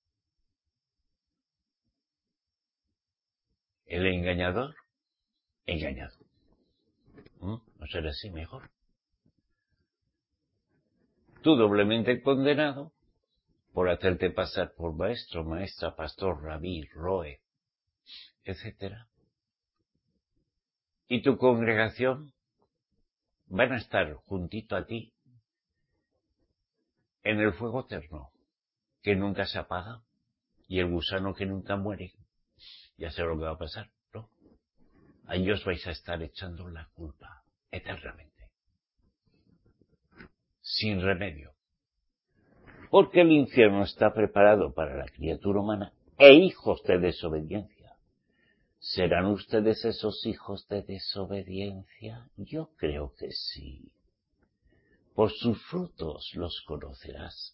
El engañador, engañado. ¿Mm? ¿No será así mejor? Tú doblemente condenado por hacerte pasar por maestro, maestra, pastor, rabí, roe, etcétera. Y tu congregación van a estar juntito a ti en el fuego eterno, que nunca se apaga, y el gusano que nunca muere. Ya sé lo que va a pasar, ¿no? Ahí os vais a estar echando la culpa eternamente, sin remedio. Porque el infierno está preparado para la criatura humana e hijos de desobediencia. ¿Serán ustedes esos hijos de desobediencia? Yo creo que sí. Por sus frutos los conocerás.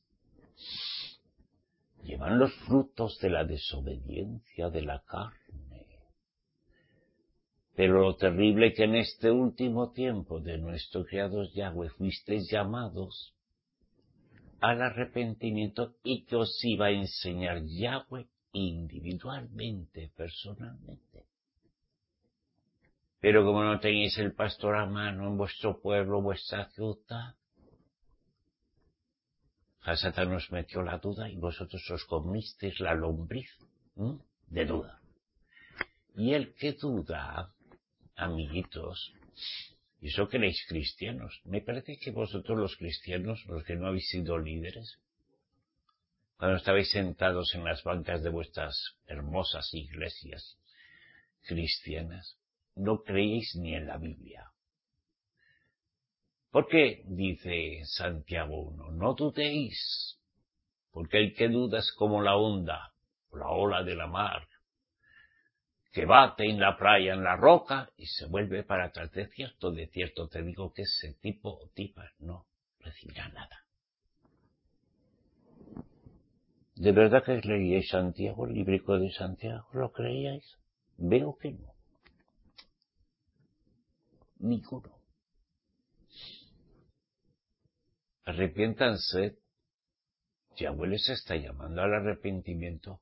Llevan los frutos de la desobediencia de la carne. Pero lo terrible que en este último tiempo de nuestro Creador Yahweh fuisteis llamados al arrepentimiento y que os iba a enseñar Yahweh individualmente, personalmente. Pero como no tenéis el pastor a mano en vuestro pueblo, vuestra ciudad, Hasatán nos metió la duda y vosotros os comisteis la lombriz, ¿m? de duda. Y el que duda, amiguitos, y eso que erais cristianos, me parece que vosotros los cristianos, los que no habéis sido líderes, cuando estabais sentados en las bancas de vuestras hermosas iglesias cristianas, no creéis ni en la Biblia. Porque dice Santiago uno, no dudéis, porque el que duda es como la onda, o la ola de la mar, que bate en la playa, en la roca, y se vuelve para atrás. De cierto, de cierto te digo que ese tipo o tipa no recibirá nada. ¿De verdad que leíais Santiago, el librico de Santiago? ¿Lo creíais? Veo que no. Ninguno. Arrepiéntanse. Yahweh les está llamando al arrepentimiento.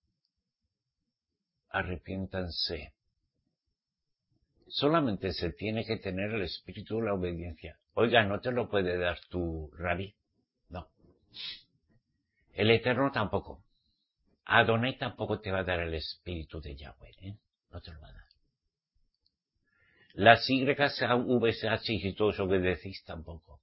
Arrepiéntanse. Solamente se tiene que tener el espíritu de la obediencia. Oiga, no te lo puede dar tu rabí. No. El Eterno tampoco. Adonai tampoco te va a dar el espíritu de Yahweh, ¿eh? No te lo va a dar. Las Y, V, H y todo eso que decís tampoco.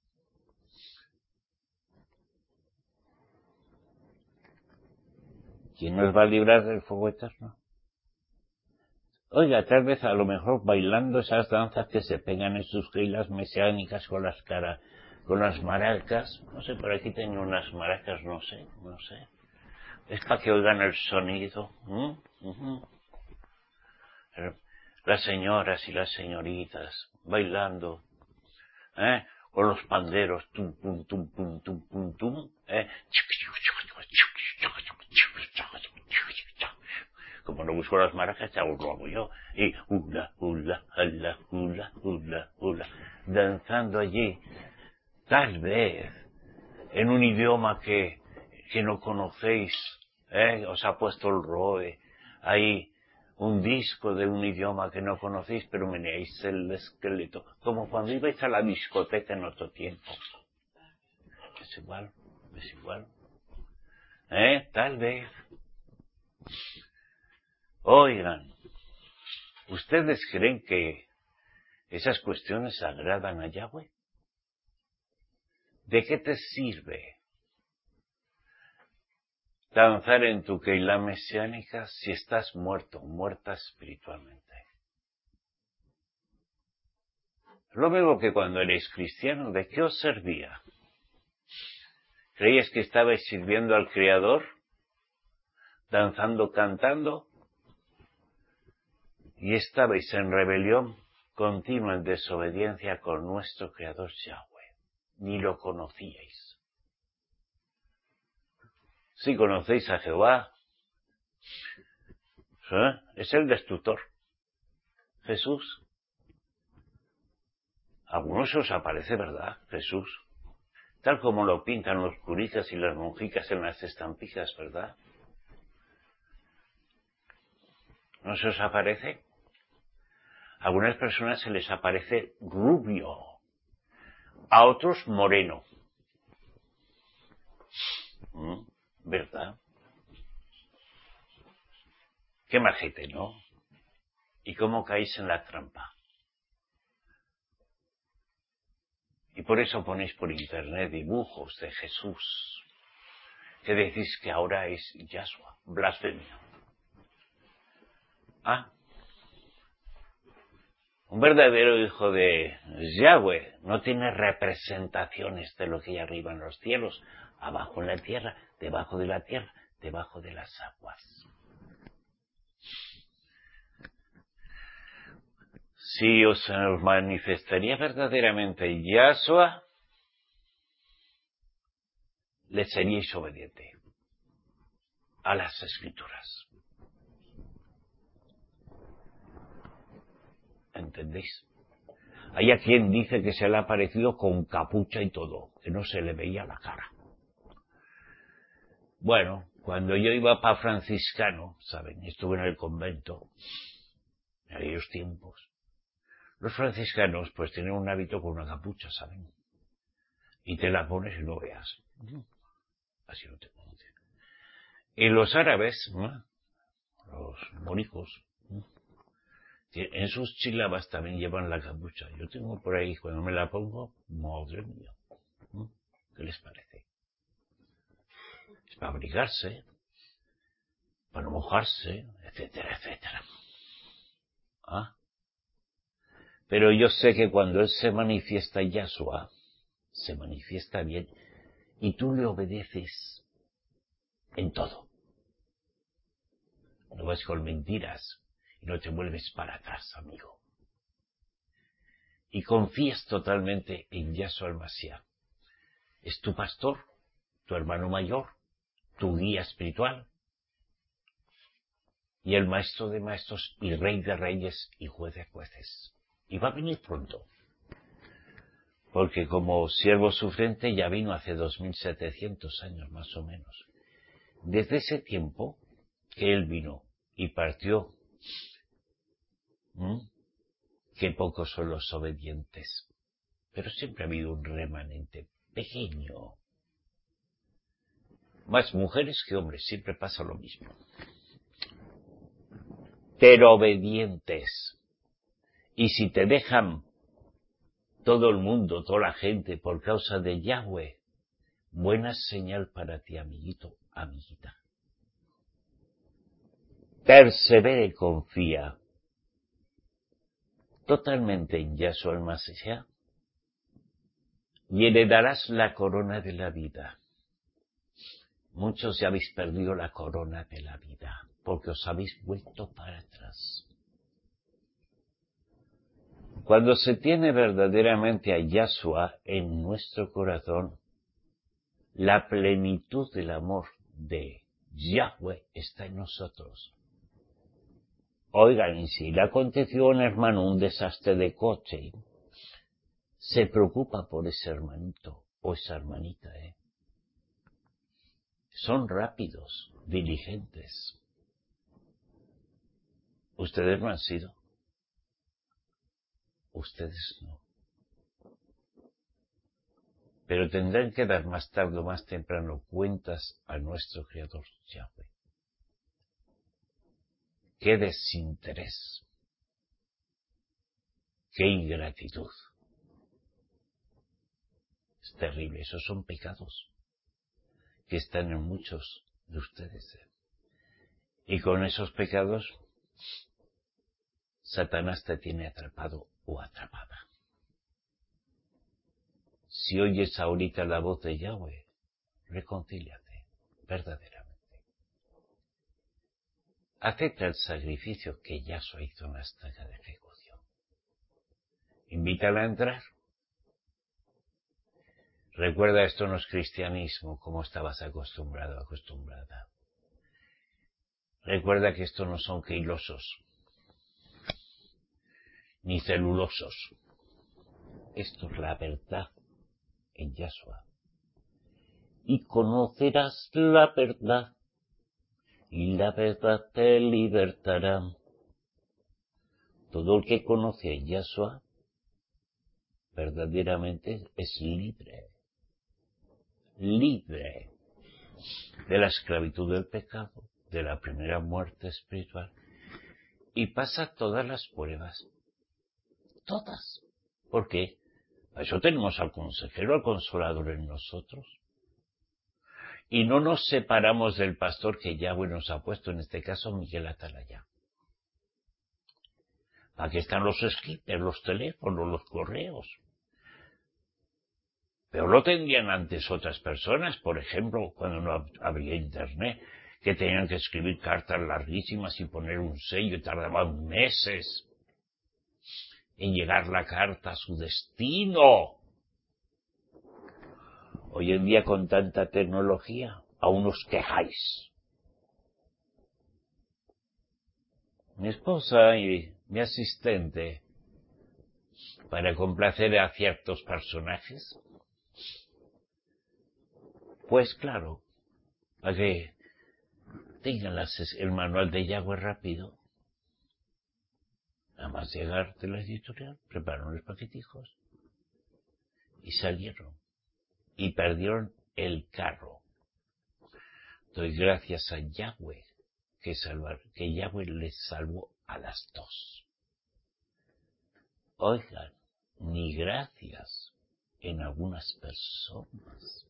¿Quién nos va a librar del fuego eterno? Oiga, tal vez a lo mejor bailando esas danzas que se pegan en sus gilas mesiánicas con las caras, con las maracas. No sé, por aquí tengo unas maracas, no sé, no sé. Es para que oigan el sonido. ¿Mm? Uh-huh. Las señoras y las señoritas bailando, ¿eh? Con los panderos, tum, tum, tum, tum, tum, tum, tum, ¿eh? Como no busco las maracas, ya lo hago yo. Y hula, hula, hula, hula, hula, hula, danzando allí, tal vez, en un idioma que, que no conocéis, ¿eh? Os ha puesto el roe, ahí, un disco de un idioma que no conocéis, pero meneáis el esqueleto, como cuando ibais a la discoteca en otro tiempo. Es igual, es igual. ¿Eh? Tal vez. Oigan, ¿ustedes creen que esas cuestiones agradan a Yahweh? ¿De qué te sirve danzar en tu Keilah mesiánica si estás muerto, muerta espiritualmente. Lo mismo que cuando erais cristiano, ¿de qué os servía? ¿Creíais que estabais sirviendo al Creador? ¿Danzando, cantando? Y estabais en rebelión continua, en desobediencia con nuestro Creador Yahweh. Ni lo conocíais. Si conocéis a Jehová, ¿eh? Es el destructor. Jesús. A algunos os aparece, ¿verdad? Jesús. Tal como lo pintan los curitas y las monjicas en las estampillas, ¿verdad? ¿No se os aparece? A algunas personas se les aparece rubio, a otros moreno. ¿Mm? ¿Verdad? Qué majete, ¿no? ¿Y cómo caéis en la trampa? Y por eso ponéis por internet dibujos de Jesús, que decís que ahora es Yahshua, blasfemia. Ah, un verdadero hijo de Yahweh no tiene representaciones de lo que hay arriba en los cielos, abajo en la tierra, debajo de la tierra, debajo de las aguas. Si os manifestaría verdaderamente Yahshua, le seríais obediente a las Escrituras. ¿Entendéis? Hay a quien dice que se le ha aparecido con capucha y todo, que no se le veía la cara. Bueno, cuando yo iba para franciscano, ¿saben? Estuve en el convento, en aquellos tiempos. Los franciscanos pues tienen un hábito con una capucha, ¿saben? Y te la pones y no veas. Así no te conocen. Y los árabes, ¿no? Los moriscos, ¿no? En sus chilabas también llevan la capucha. Yo tengo por ahí, cuando me la pongo, madre mía, ¿no? ¿Qué les parece? Es para abrigarse, para no mojarse, etcétera, etcétera. ¿Ah? Pero yo sé que cuando Él se manifiesta Yahshua, se manifiesta bien, y tú le obedeces en todo. No vas con mentiras y no te vuelves para atrás, amigo. Y confías totalmente en Yahshua el Mashiach. Es tu pastor, tu hermano mayor, tu guía espiritual, y el maestro de maestros, y rey de reyes, y juez de jueces. Y va a venir pronto. Porque como siervo sufriente ya vino hace dos mil setecientos años más o menos. Desde ese tiempo que Él vino y partió, ¿m? Que pocos son los obedientes. Pero siempre ha habido un remanente pequeño. Más mujeres que hombres, siempre pasa lo mismo. Pero obedientes. Y si te dejan todo el mundo, toda la gente, por causa de Yahweh, buena señal para ti, amiguito, amiguita. Persevera y confía totalmente en Yahshua el Mashiach y heredarás la corona de la vida. Muchos ya habéis perdido la corona de la vida porque os habéis vuelto para atrás. Cuando se tiene verdaderamente a Yahshua en nuestro corazón, la plenitud del amor de Yahweh está en nosotros. Oigan, y si le aconteció a un hermano un desastre de coche, se preocupa por ese hermanito o esa hermanita, ¿eh? Son rápidos, diligentes. Ustedes no han sido. Ustedes no. Pero tendrán que dar más tarde o más temprano cuentas a nuestro Creador Yahweh. ¡Qué desinterés! ¡Qué ingratitud! Es terrible. Esos son pecados que están en muchos de ustedes. Y con esos pecados, Satanás te tiene atrapado o atrapada. Si oyes ahorita la voz de Yahweh, reconcíliate verdaderamente. Acepta el sacrificio que Yahshua hizo en la estaca de ejecución. Invítala a entrar. Recuerda, esto no es cristianismo como estabas acostumbrado, acostumbrada. Recuerda que esto no son quilosos, ni celulosos. Esto es la verdad en Yahshua. Y conocerás la verdad, y la verdad te libertará. Todo el que conoce a Yahshua verdaderamente es libre. Libre de la esclavitud del pecado, de la primera muerte espiritual, y pasa todas las pruebas. Todas. ¿Por qué? Para eso tenemos al consejero, al consolador en nosotros. Y no nos separamos del pastor que Yahweh nos ha puesto, en este caso Miguel Atalaya. Aquí están los skippers, los teléfonos, los correos. Pero lo tendrían antes otras personas, por ejemplo, cuando no había internet, que tenían que escribir cartas larguísimas y poner un sello y tardaban meses en llegar la carta a su destino. Hoy en día, con tanta tecnología, aún os quejáis. Mi esposa y mi asistente, para complacer a ciertos personajes, pues claro, para que tengan las, el manual de Yahweh rápido, nada más llegar de la editorial, prepararon los paquetijos y salieron. Y perdieron el carro. Doy gracias a Yahweh que, salvar, que Yahweh les salvó a las dos. Oigan, ni gracias en algunas personas.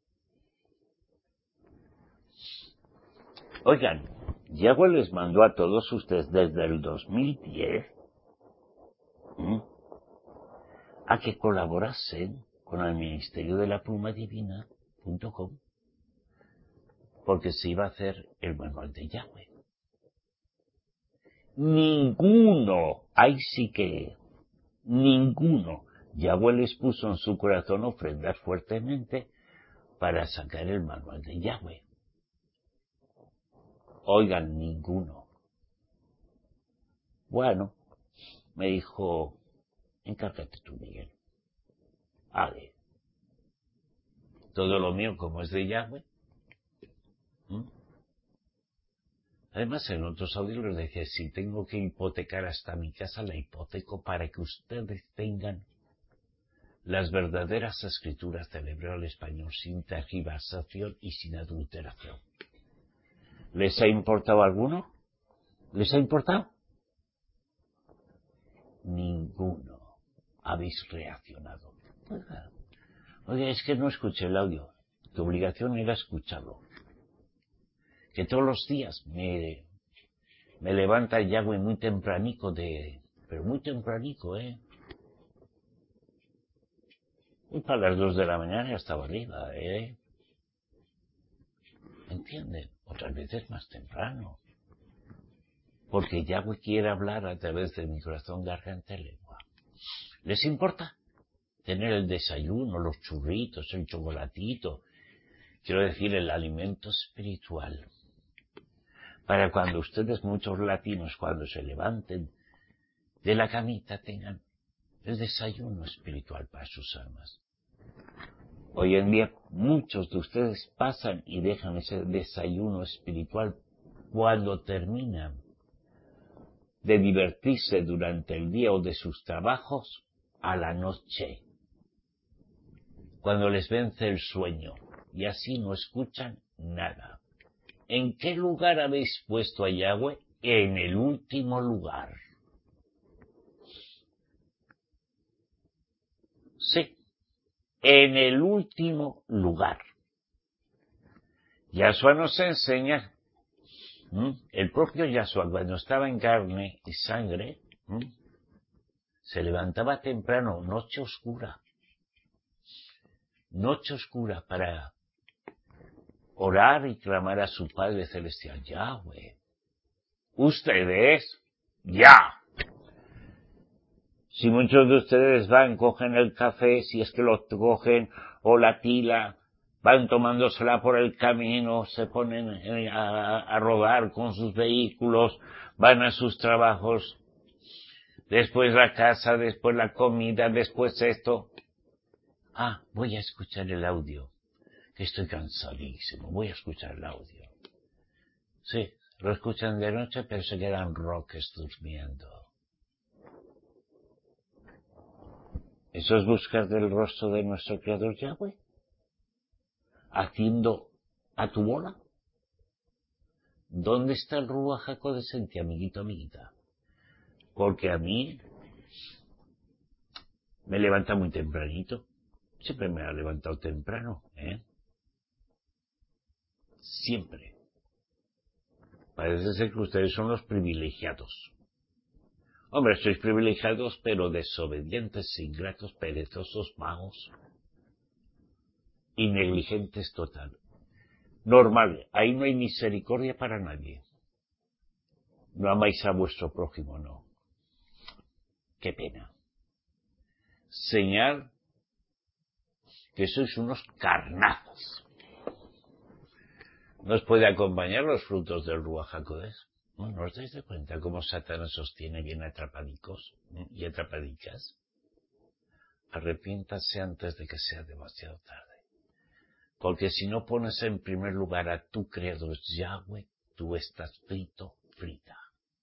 Oigan, Yahweh les mandó a todos ustedes desde el dos mil diez ¿eh? a que colaborasen con el Ministerio de la Pluma Divina punto com, porque se iba a hacer el manual de Yahweh. Ninguno, ahí sí que, ninguno, Yahweh les puso en su corazón ofrendar fuertemente para sacar el manual de Yahweh. Oigan, ninguno. Bueno, me dijo, encárgate tú, Miguel. Vale. Todo lo mío, como es de Yahweh. ¿Mm? Además, en otros audios les decía, si tengo que hipotecar hasta mi casa, la hipoteco para que ustedes tengan las verdaderas escrituras del hebreo al español sin tergiversación y sin adulteración. ¿Les ha importado alguno? ¿Les ha importado? Ninguno. Habéis reaccionado. Oiga, oiga, es que no escuché el audio. Tu obligación era escucharlo. Que todos los días me, me levanta Yahweh muy tempranico de... Pero muy tempranico, ¿eh? Y para las dos de la mañana ya estaba arriba, ¿eh? ¿Entienden? Otras veces más temprano. Porque Yahweh quiere hablar a través de mi corazón, garganta y lengua. ¿Les importa tener el desayuno, los churritos, el chocolatito? Quiero decir, el alimento espiritual. Para cuando ustedes, muchos latinos, cuando se levanten de la camita, tengan el desayuno espiritual para sus almas. Hoy en día, muchos de ustedes pasan y dejan ese desayuno espiritual cuando terminan de divertirse durante el día o de sus trabajos a la noche, cuando les vence el sueño, y así no escuchan nada. ¿En qué lugar habéis puesto a Yahweh? En el último lugar. Sí, en el último lugar. Yahshua nos enseña, ¿m? el propio Yahshua cuando estaba en carne y sangre, ¿m? se levantaba temprano, noche oscura, noche oscura para orar y clamar a su Padre Celestial. Yahweh, ustedes, ya. Si muchos de ustedes van, cogen el café, si es que lo cogen, o la tila, van tomándosela por el camino, se ponen a, a rodar con sus vehículos, van a sus trabajos, después la casa, después la comida, después esto. Ah, voy a escuchar el audio, que estoy cansadísimo, voy a escuchar el audio. Sí, lo escuchan de noche, pero se quedan roques durmiendo. ¿Eso es buscar del rostro de nuestro Creador Yahweh? ¿Haciendo a tu bola? ¿Dónde está el Ruach HaKodesh en ti, amiguito, amiguita? Porque a mí me levanta muy tempranito. Siempre me ha levantado temprano, ¿eh? Siempre. Parece ser que ustedes son los privilegiados. Hombre, sois privilegiados, pero desobedientes, ingratos, perezosos, vagos y negligentes total. Normal, ahí no hay misericordia para nadie. No amáis a vuestro prójimo, no. Qué pena. Señal que sois unos carnazos. ¿Nos puede acompañar los frutos del Ruach HaKodesh? ¿No, ¿No os dais de cuenta cómo Satanás os tiene bien atrapadicos y atrapadicas? Arrepiéntase antes de que sea demasiado tarde. Porque si no pones en primer lugar a tu Creador Yahweh, tú estás frito, frita.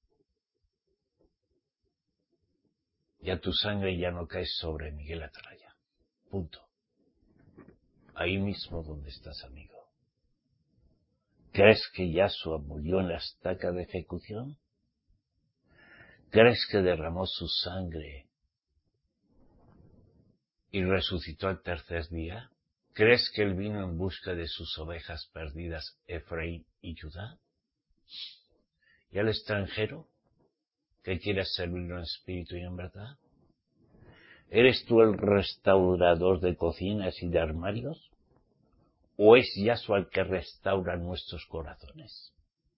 Ya tu sangre ya no cae sobre Miguel Atalaya. Punto. Ahí mismo donde estás, amigo. ¿Crees que Yahshua murió en la estaca de ejecución? ¿Crees que derramó su sangre y resucitó al tercer día? ¿Crees que él vino en busca de sus ovejas perdidas, Efraín y Judá? ¿Y al extranjero que quiera servirlo en espíritu y en verdad? ¿Eres tú el restaurador de cocinas y de armarios? ¿O es Yahshua el que restaura nuestros corazones?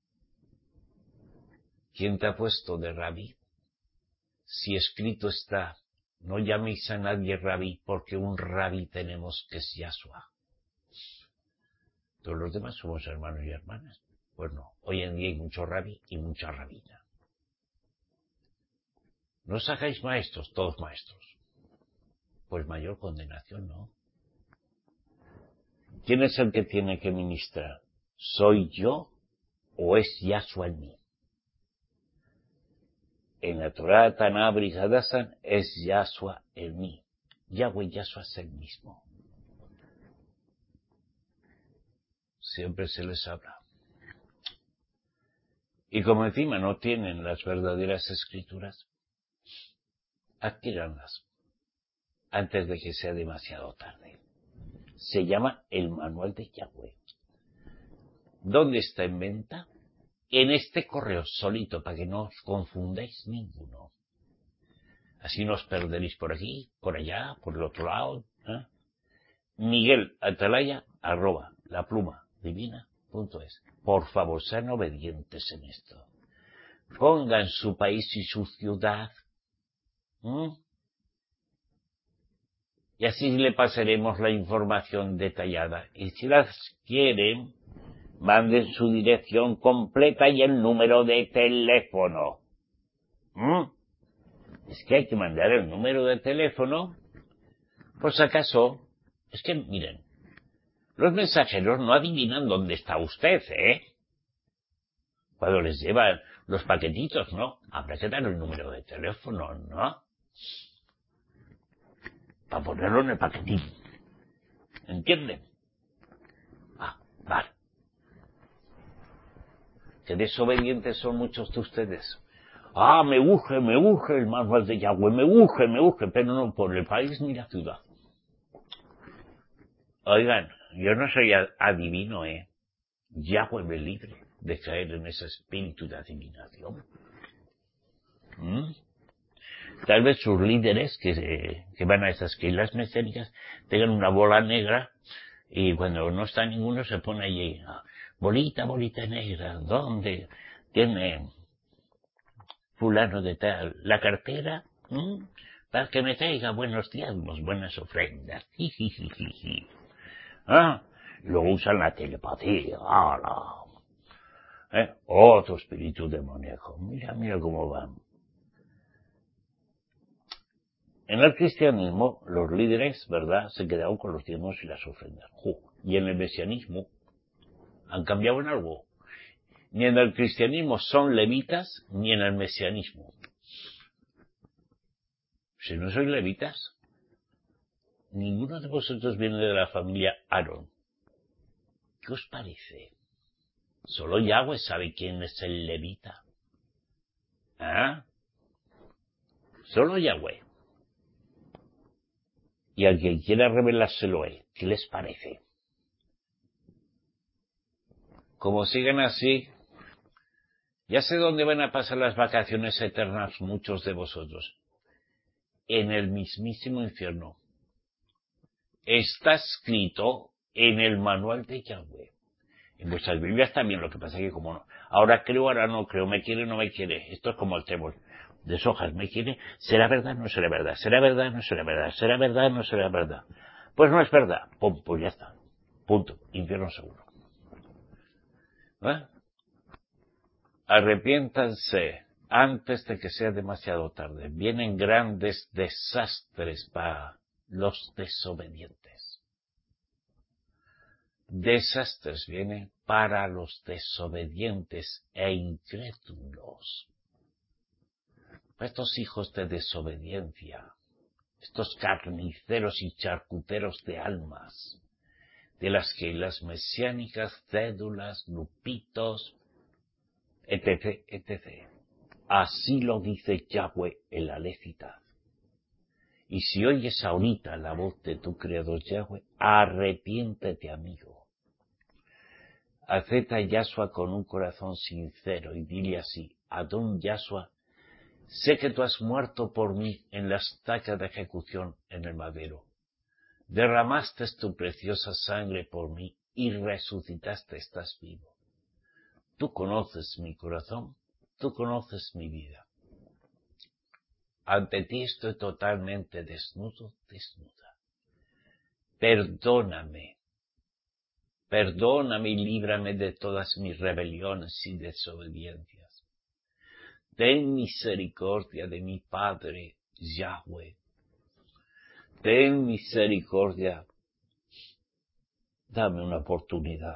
¿Quién te ha puesto de rabí? Si escrito está, no llaméis a nadie rabí, porque un rabí tenemos que es Yahshua. Todos los demás somos hermanos y hermanas. Pues no, hoy en día hay mucho rabí y mucha rabina. No os hagáis maestros, todos maestros. Pues mayor condenación, ¿no? ¿Quién es el que tiene que ministrar? ¿Soy yo o es Yahshua en mí? En la Torah Tanab y Hadassah es Yahshua en mí. Yahweh Yahshua es el mismo. Siempre se les habla. Y como encima no tienen las verdaderas escrituras, adquiéranlas antes de que sea demasiado tarde. Se llama el Manual de Yahweh. ¿Dónde está en venta? En este correo solito, para que no os confundáis ninguno. Así no os perderéis por aquí, por allá, por el otro lado. ¿eh? Miguel Atalaya, arroba, la pluma divina punto es. Por favor, sean obedientes en esto. Pongan su país y su ciudad. ¿Mm? Y así le pasaremos la información detallada. Y si las quieren, manden su dirección completa y el número de teléfono. ¿Mm? Es que hay que mandar el número de teléfono. Por si acaso, es que, miren, los mensajeros no adivinan dónde está usted, ¿eh? Cuando les llevan los paquetitos, ¿no? Habrá que dar el número de teléfono, ¿no? Para ponerlo en el paquetín. ¿Entienden? Ah, vale. Que desobedientes son muchos de ustedes. Ah, me urge, me urge el manual de Yahweh, me urge, me urge, pero no por el país ni la ciudad. Oigan, yo no soy adivino, ¿eh? Yahweh me libre de caer en ese espíritu de adivinación. ¿Mm? Tal vez sus líderes que, que van a esas islas mesiánicas tengan una bola negra y cuando no está ninguno se pone allí, bolita, bolita negra, ¿dónde tiene fulano de tal la cartera? ¿Mm? Para que me traiga buenos diezmos, buenas ofrendas. Jijijijiji. ¿Ah? Luego usan la telepatía. ¡Hala! ¿Eh? Otro espíritu demoníaco. Mira, mira cómo van. En el cristianismo, los líderes, ¿verdad?, se quedaron con los diezmos y las ofrendas. ¡Jo! Y en el mesianismo, ¿han cambiado en algo? Ni en el cristianismo son levitas, ni en el mesianismo. Si no sois levitas, ninguno de vosotros viene de la familia Aarón. ¿Qué os parece? Solo Yahweh sabe quién es el levita. ¿Ah? Solo Yahweh. Y al que quiera revelárselo él, ¿qué les parece? Como siguen así, ya sé dónde van a pasar las vacaciones eternas muchos de vosotros. En el mismísimo infierno. Está escrito en el manual de Yahweh. En vuestras Biblias también, lo que pasa es que como no, ahora creo, ahora no creo, me quiere, no me quiere. Esto es como el trébol de sojas, me quiere, será verdad, no será verdad, será verdad, no será verdad, será verdad, no será verdad. Pues no es verdad, pum, pues ya está, punto, infierno seguro. ¿Eh? Arrepiéntanse antes de que sea demasiado tarde. Vienen grandes desastres para los desobedientes. Desastres vienen para los desobedientes e incrédulos. Estos hijos de desobediencia, estos carniceros y charcuteros de almas, de las que las mesiánicas cédulas, grupitos, etc, etcétera. Así lo dice Yahweh el Alephitat. Y si oyes ahorita la voz de tu Creador Yahweh, arrepiéntete, amigo. Acepta a Yahshua con un corazón sincero y dile así: Adón Yahshua, sé que tú has muerto por mí en la estaca de ejecución en el madero. Derramaste tu preciosa sangre por mí y resucitaste, estás vivo. Tú conoces mi corazón, tú conoces mi vida. Ante ti estoy totalmente desnudo, desnuda. Perdóname, perdóname y líbrame de todas mis rebeliones y desobediencias. Ten misericordia de mi Padre, Yahweh. Ten misericordia. Dame una oportunidad.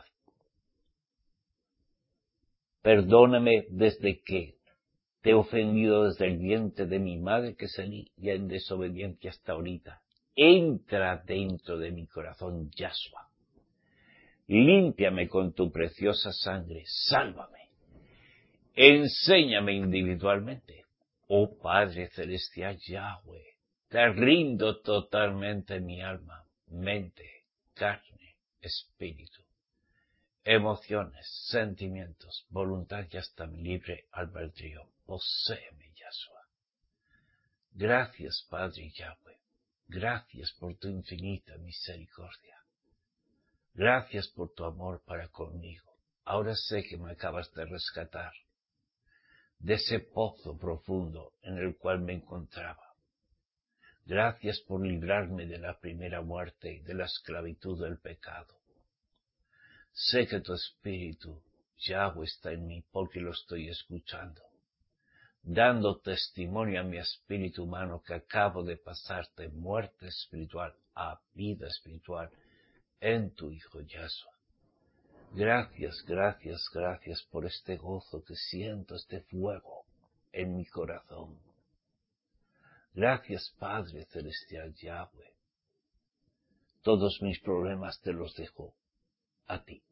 Perdóname desde que te he ofendido desde el vientre de mi madre que salí ya en desobediencia hasta ahorita. Entra dentro de mi corazón, Yahshua. Límpiame con tu preciosa sangre. Sálvame. Enséñame individualmente. Oh Padre Celestial Yahweh, te rindo totalmente mi alma, mente, carne, espíritu, emociones, sentimientos, voluntad y hasta mi libre albedrío. Poséeme, Yahshua. Gracias, Padre Yahweh. Gracias por tu infinita misericordia. Gracias por tu amor para conmigo. Ahora sé que me acabas de rescatar de ese pozo profundo en el cual me encontraba. Gracias por librarme de la primera muerte y de la esclavitud del pecado. Sé que tu espíritu, Yahweh, está en mí porque lo estoy escuchando, dando testimonio a mi espíritu humano que acabo de pasar de muerte espiritual a vida espiritual en tu Hijo Yahshua. Gracias, gracias, gracias por este gozo que siento, este fuego en mi corazón. Gracias, Padre Celestial Yahweh. Todos mis problemas te los dejo a ti.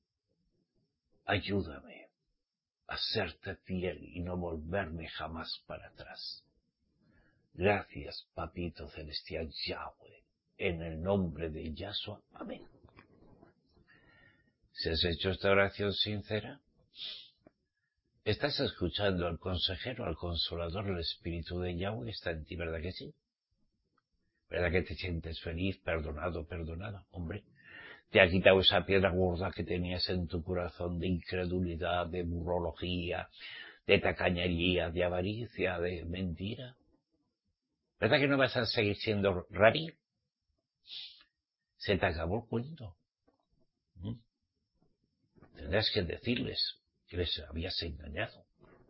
Ayúdame a serte fiel y no volverme jamás para atrás. Gracias, Papito Celestial Yahweh, en el nombre de Yahshua. Amén. Si has hecho esta oración sincera, estás escuchando al consejero, al consolador, el Espíritu de Yahweh está en ti, ¿verdad que sí? ¿Verdad que te sientes feliz, perdonado, perdonada? Hombre, te ha quitado esa piedra gorda que tenías en tu corazón de incredulidad, de burrología, de tacañería, de avaricia, de mentira. ¿Verdad que no vas a seguir siendo rabí? Se te acabó el cuento. ¿Mm? Tendrás que decirles que les habías engañado.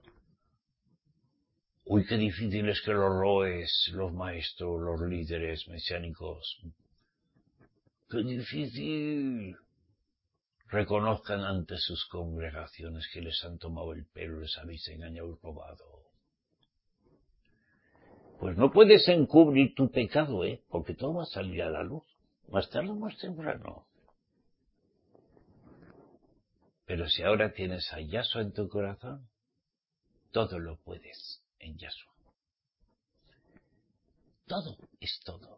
Uy, qué difícil es que los roes, los maestros, los líderes mesiánicos, qué difícil reconozcan ante sus congregaciones que les han tomado el pelo, les habéis engañado y robado. Pues no puedes encubrir tu pecado, ¿eh? Porque todo va a salir a la luz, más tarde o más temprano. Pero si ahora tienes a Yahshua en tu corazón, todo lo puedes en Yahshua. Todo es todo.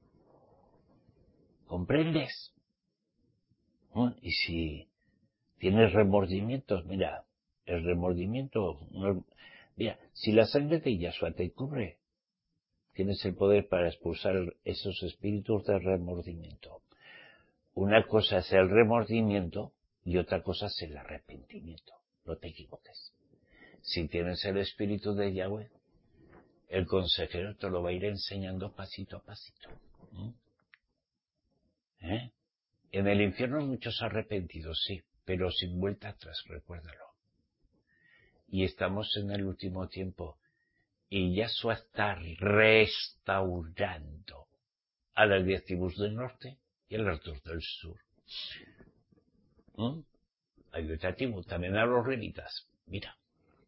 ¿Comprendes? ¿No? Y si tienes remordimientos, mira, el remordimiento, no, mira, si la sangre de Yahshua te cubre, tienes el poder para expulsar esos espíritus de remordimiento. Una cosa es el remordimiento y otra cosa es el arrepentimiento. No te equivoques. Si tienes el espíritu de Yahweh, el consejero te lo va a ir enseñando pasito a pasito. ¿Mm? ¿Eh? En el infierno hay muchos arrepentidos, sí, pero sin vuelta atrás, recuérdalo. Y estamos en el último tiempo. Y Yahshua está restaurando a las diez tribus del norte y a las dos del sur. ¿Mm? Hay otra tribu, también a los levitas. Mira.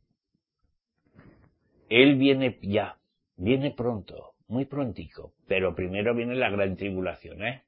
Él viene ya, viene pronto, muy prontico, pero primero viene la gran tribulación, ¿eh?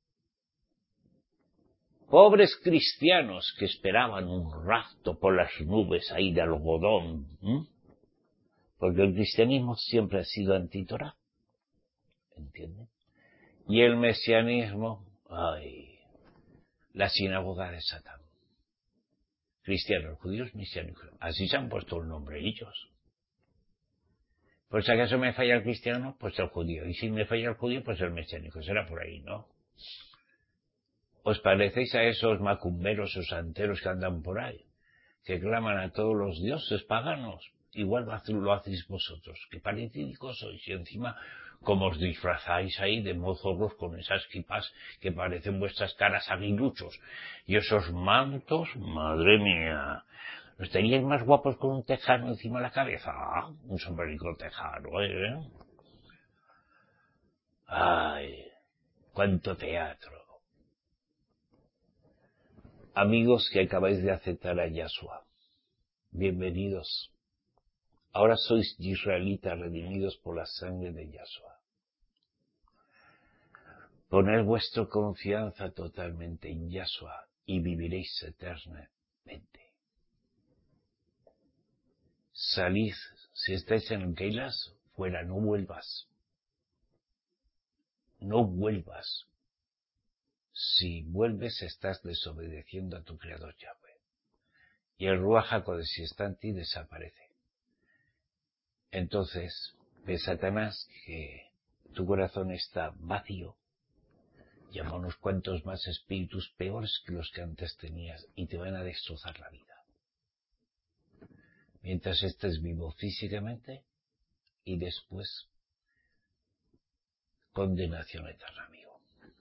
Pobres cristianos que esperaban un rapto por las nubes ahí de algodón, ¿eh? Porque el cristianismo siempre ha sido anti-Torah, ¿entiendes? Y el mesianismo, ay, la sinagoga de Satán. Cristianos, judíos, mesiánicos, así se han puesto el nombre ellos. Pues si acaso me falla el cristiano, pues el judío, y si me falla el judío, pues el mesiánico, será por ahí, ¿no? ¿Os parecéis a esos macumberos o santeros que andan por ahí? Que claman a todos los dioses paganos. Igual lo hacéis vosotros. Qué parecídicos sois. Y encima, como os disfrazáis ahí de mozorros con esas kipas que parecen vuestras caras aguiluchos. Y esos mantos, madre mía. ¿No estaríais más guapos con un tejano encima de la cabeza? Un sombrerico tejano, ¿eh? Ay, cuánto teatro. Amigos que acabáis de aceptar a Yahshua, bienvenidos. Ahora sois israelitas redimidos por la sangre de Yahshua. Poned vuestra confianza totalmente en Yahshua y viviréis eternamente. Salid, si estáis en Keilas, fuera, no vuelvas. No vuelvas. Si vuelves, estás desobedeciendo a tu Creador Yahweh. Y el Ruach HaKodesh, si está en ti, desaparece. Entonces, ve Satanás que tu corazón está vacío, llama a unos cuantos más espíritus peores que los que antes tenías y te van a destrozar la vida. Mientras estés vivo físicamente y después condenación eterna, amigo.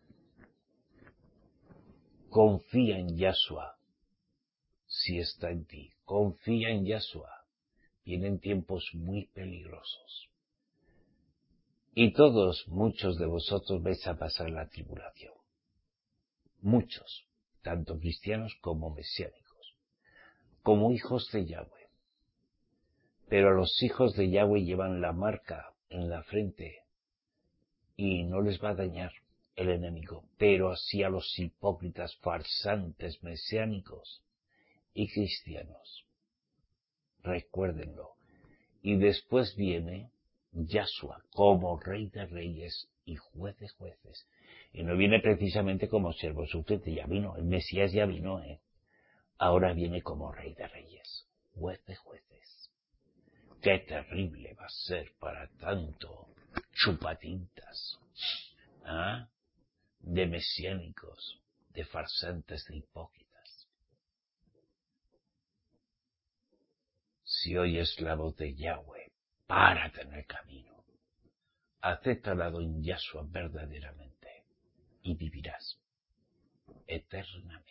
Confía en Yahshua si está en ti. Confía en Yahshua. Vienen tiempos muy peligrosos. Y todos, muchos de vosotros vais a pasar la tribulación. Muchos, tanto cristianos como mesiánicos, como hijos de Yahweh. Pero los hijos de Yahweh llevan la marca en la frente y no les va a dañar el enemigo. Pero así a los hipócritas, farsantes, mesiánicos y cristianos. Recuérdenlo. Y después viene Yahshua como Rey de Reyes y Juez de Jueces. Y no viene precisamente como siervo sufriente, ya vino, el Mesías ya vino, ¿eh? ahora viene como rey de reyes, juez de jueces. Qué terrible va a ser para tanto chupatintas, ¿ah? De mesiánicos, de farsantes, de hipócritas. Si oyes la voz de Yahweh, párate en el camino. Acepta la don Yahshua verdaderamente y vivirás eternamente.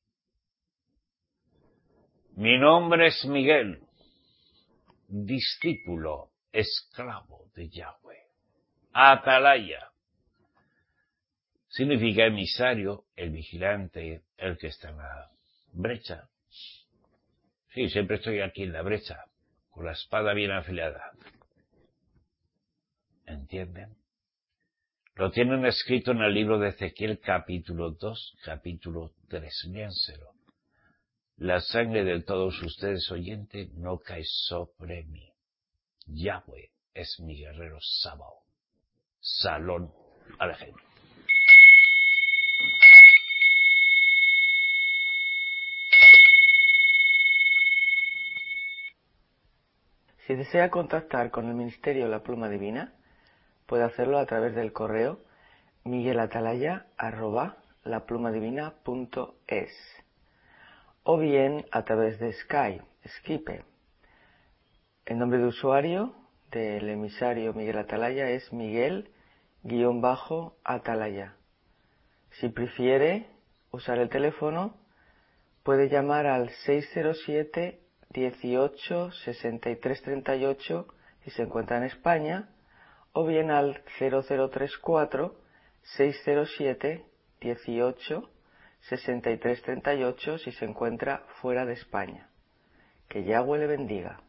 Mi nombre es Miguel, discípulo, esclavo de Yahweh. Atalaya significa emisario, el vigilante, el que está en la brecha. Sí, siempre estoy aquí en la brecha, con la espada bien afilada. ¿Entienden? Lo tienen escrito en el libro de Ezequiel capítulo dos, capítulo tres. Léanselo. La sangre de todos ustedes oyentes no cae sobre mí. Yahweh es mi guerrero Sabaoth. Salón Alejem. Si desea contactar con el Ministerio La Pluma Divina, puede hacerlo a través del correo miguelatalaya arroba laplumadivina punto es o bien a través de Skype, Skype. El nombre de usuario del emisario Miguel Atalaya es Miguel-Atalaya. Si prefiere usar el teléfono, puede llamar al seis cero siete, dieciocho, sesenta y tres treinta y ocho si se encuentra en España, o bien al cero cero tres cuatro, seis cero siete, dieciocho, sesenta y tres treinta y ocho si se encuentra fuera de España. Que Yahweh le bendiga.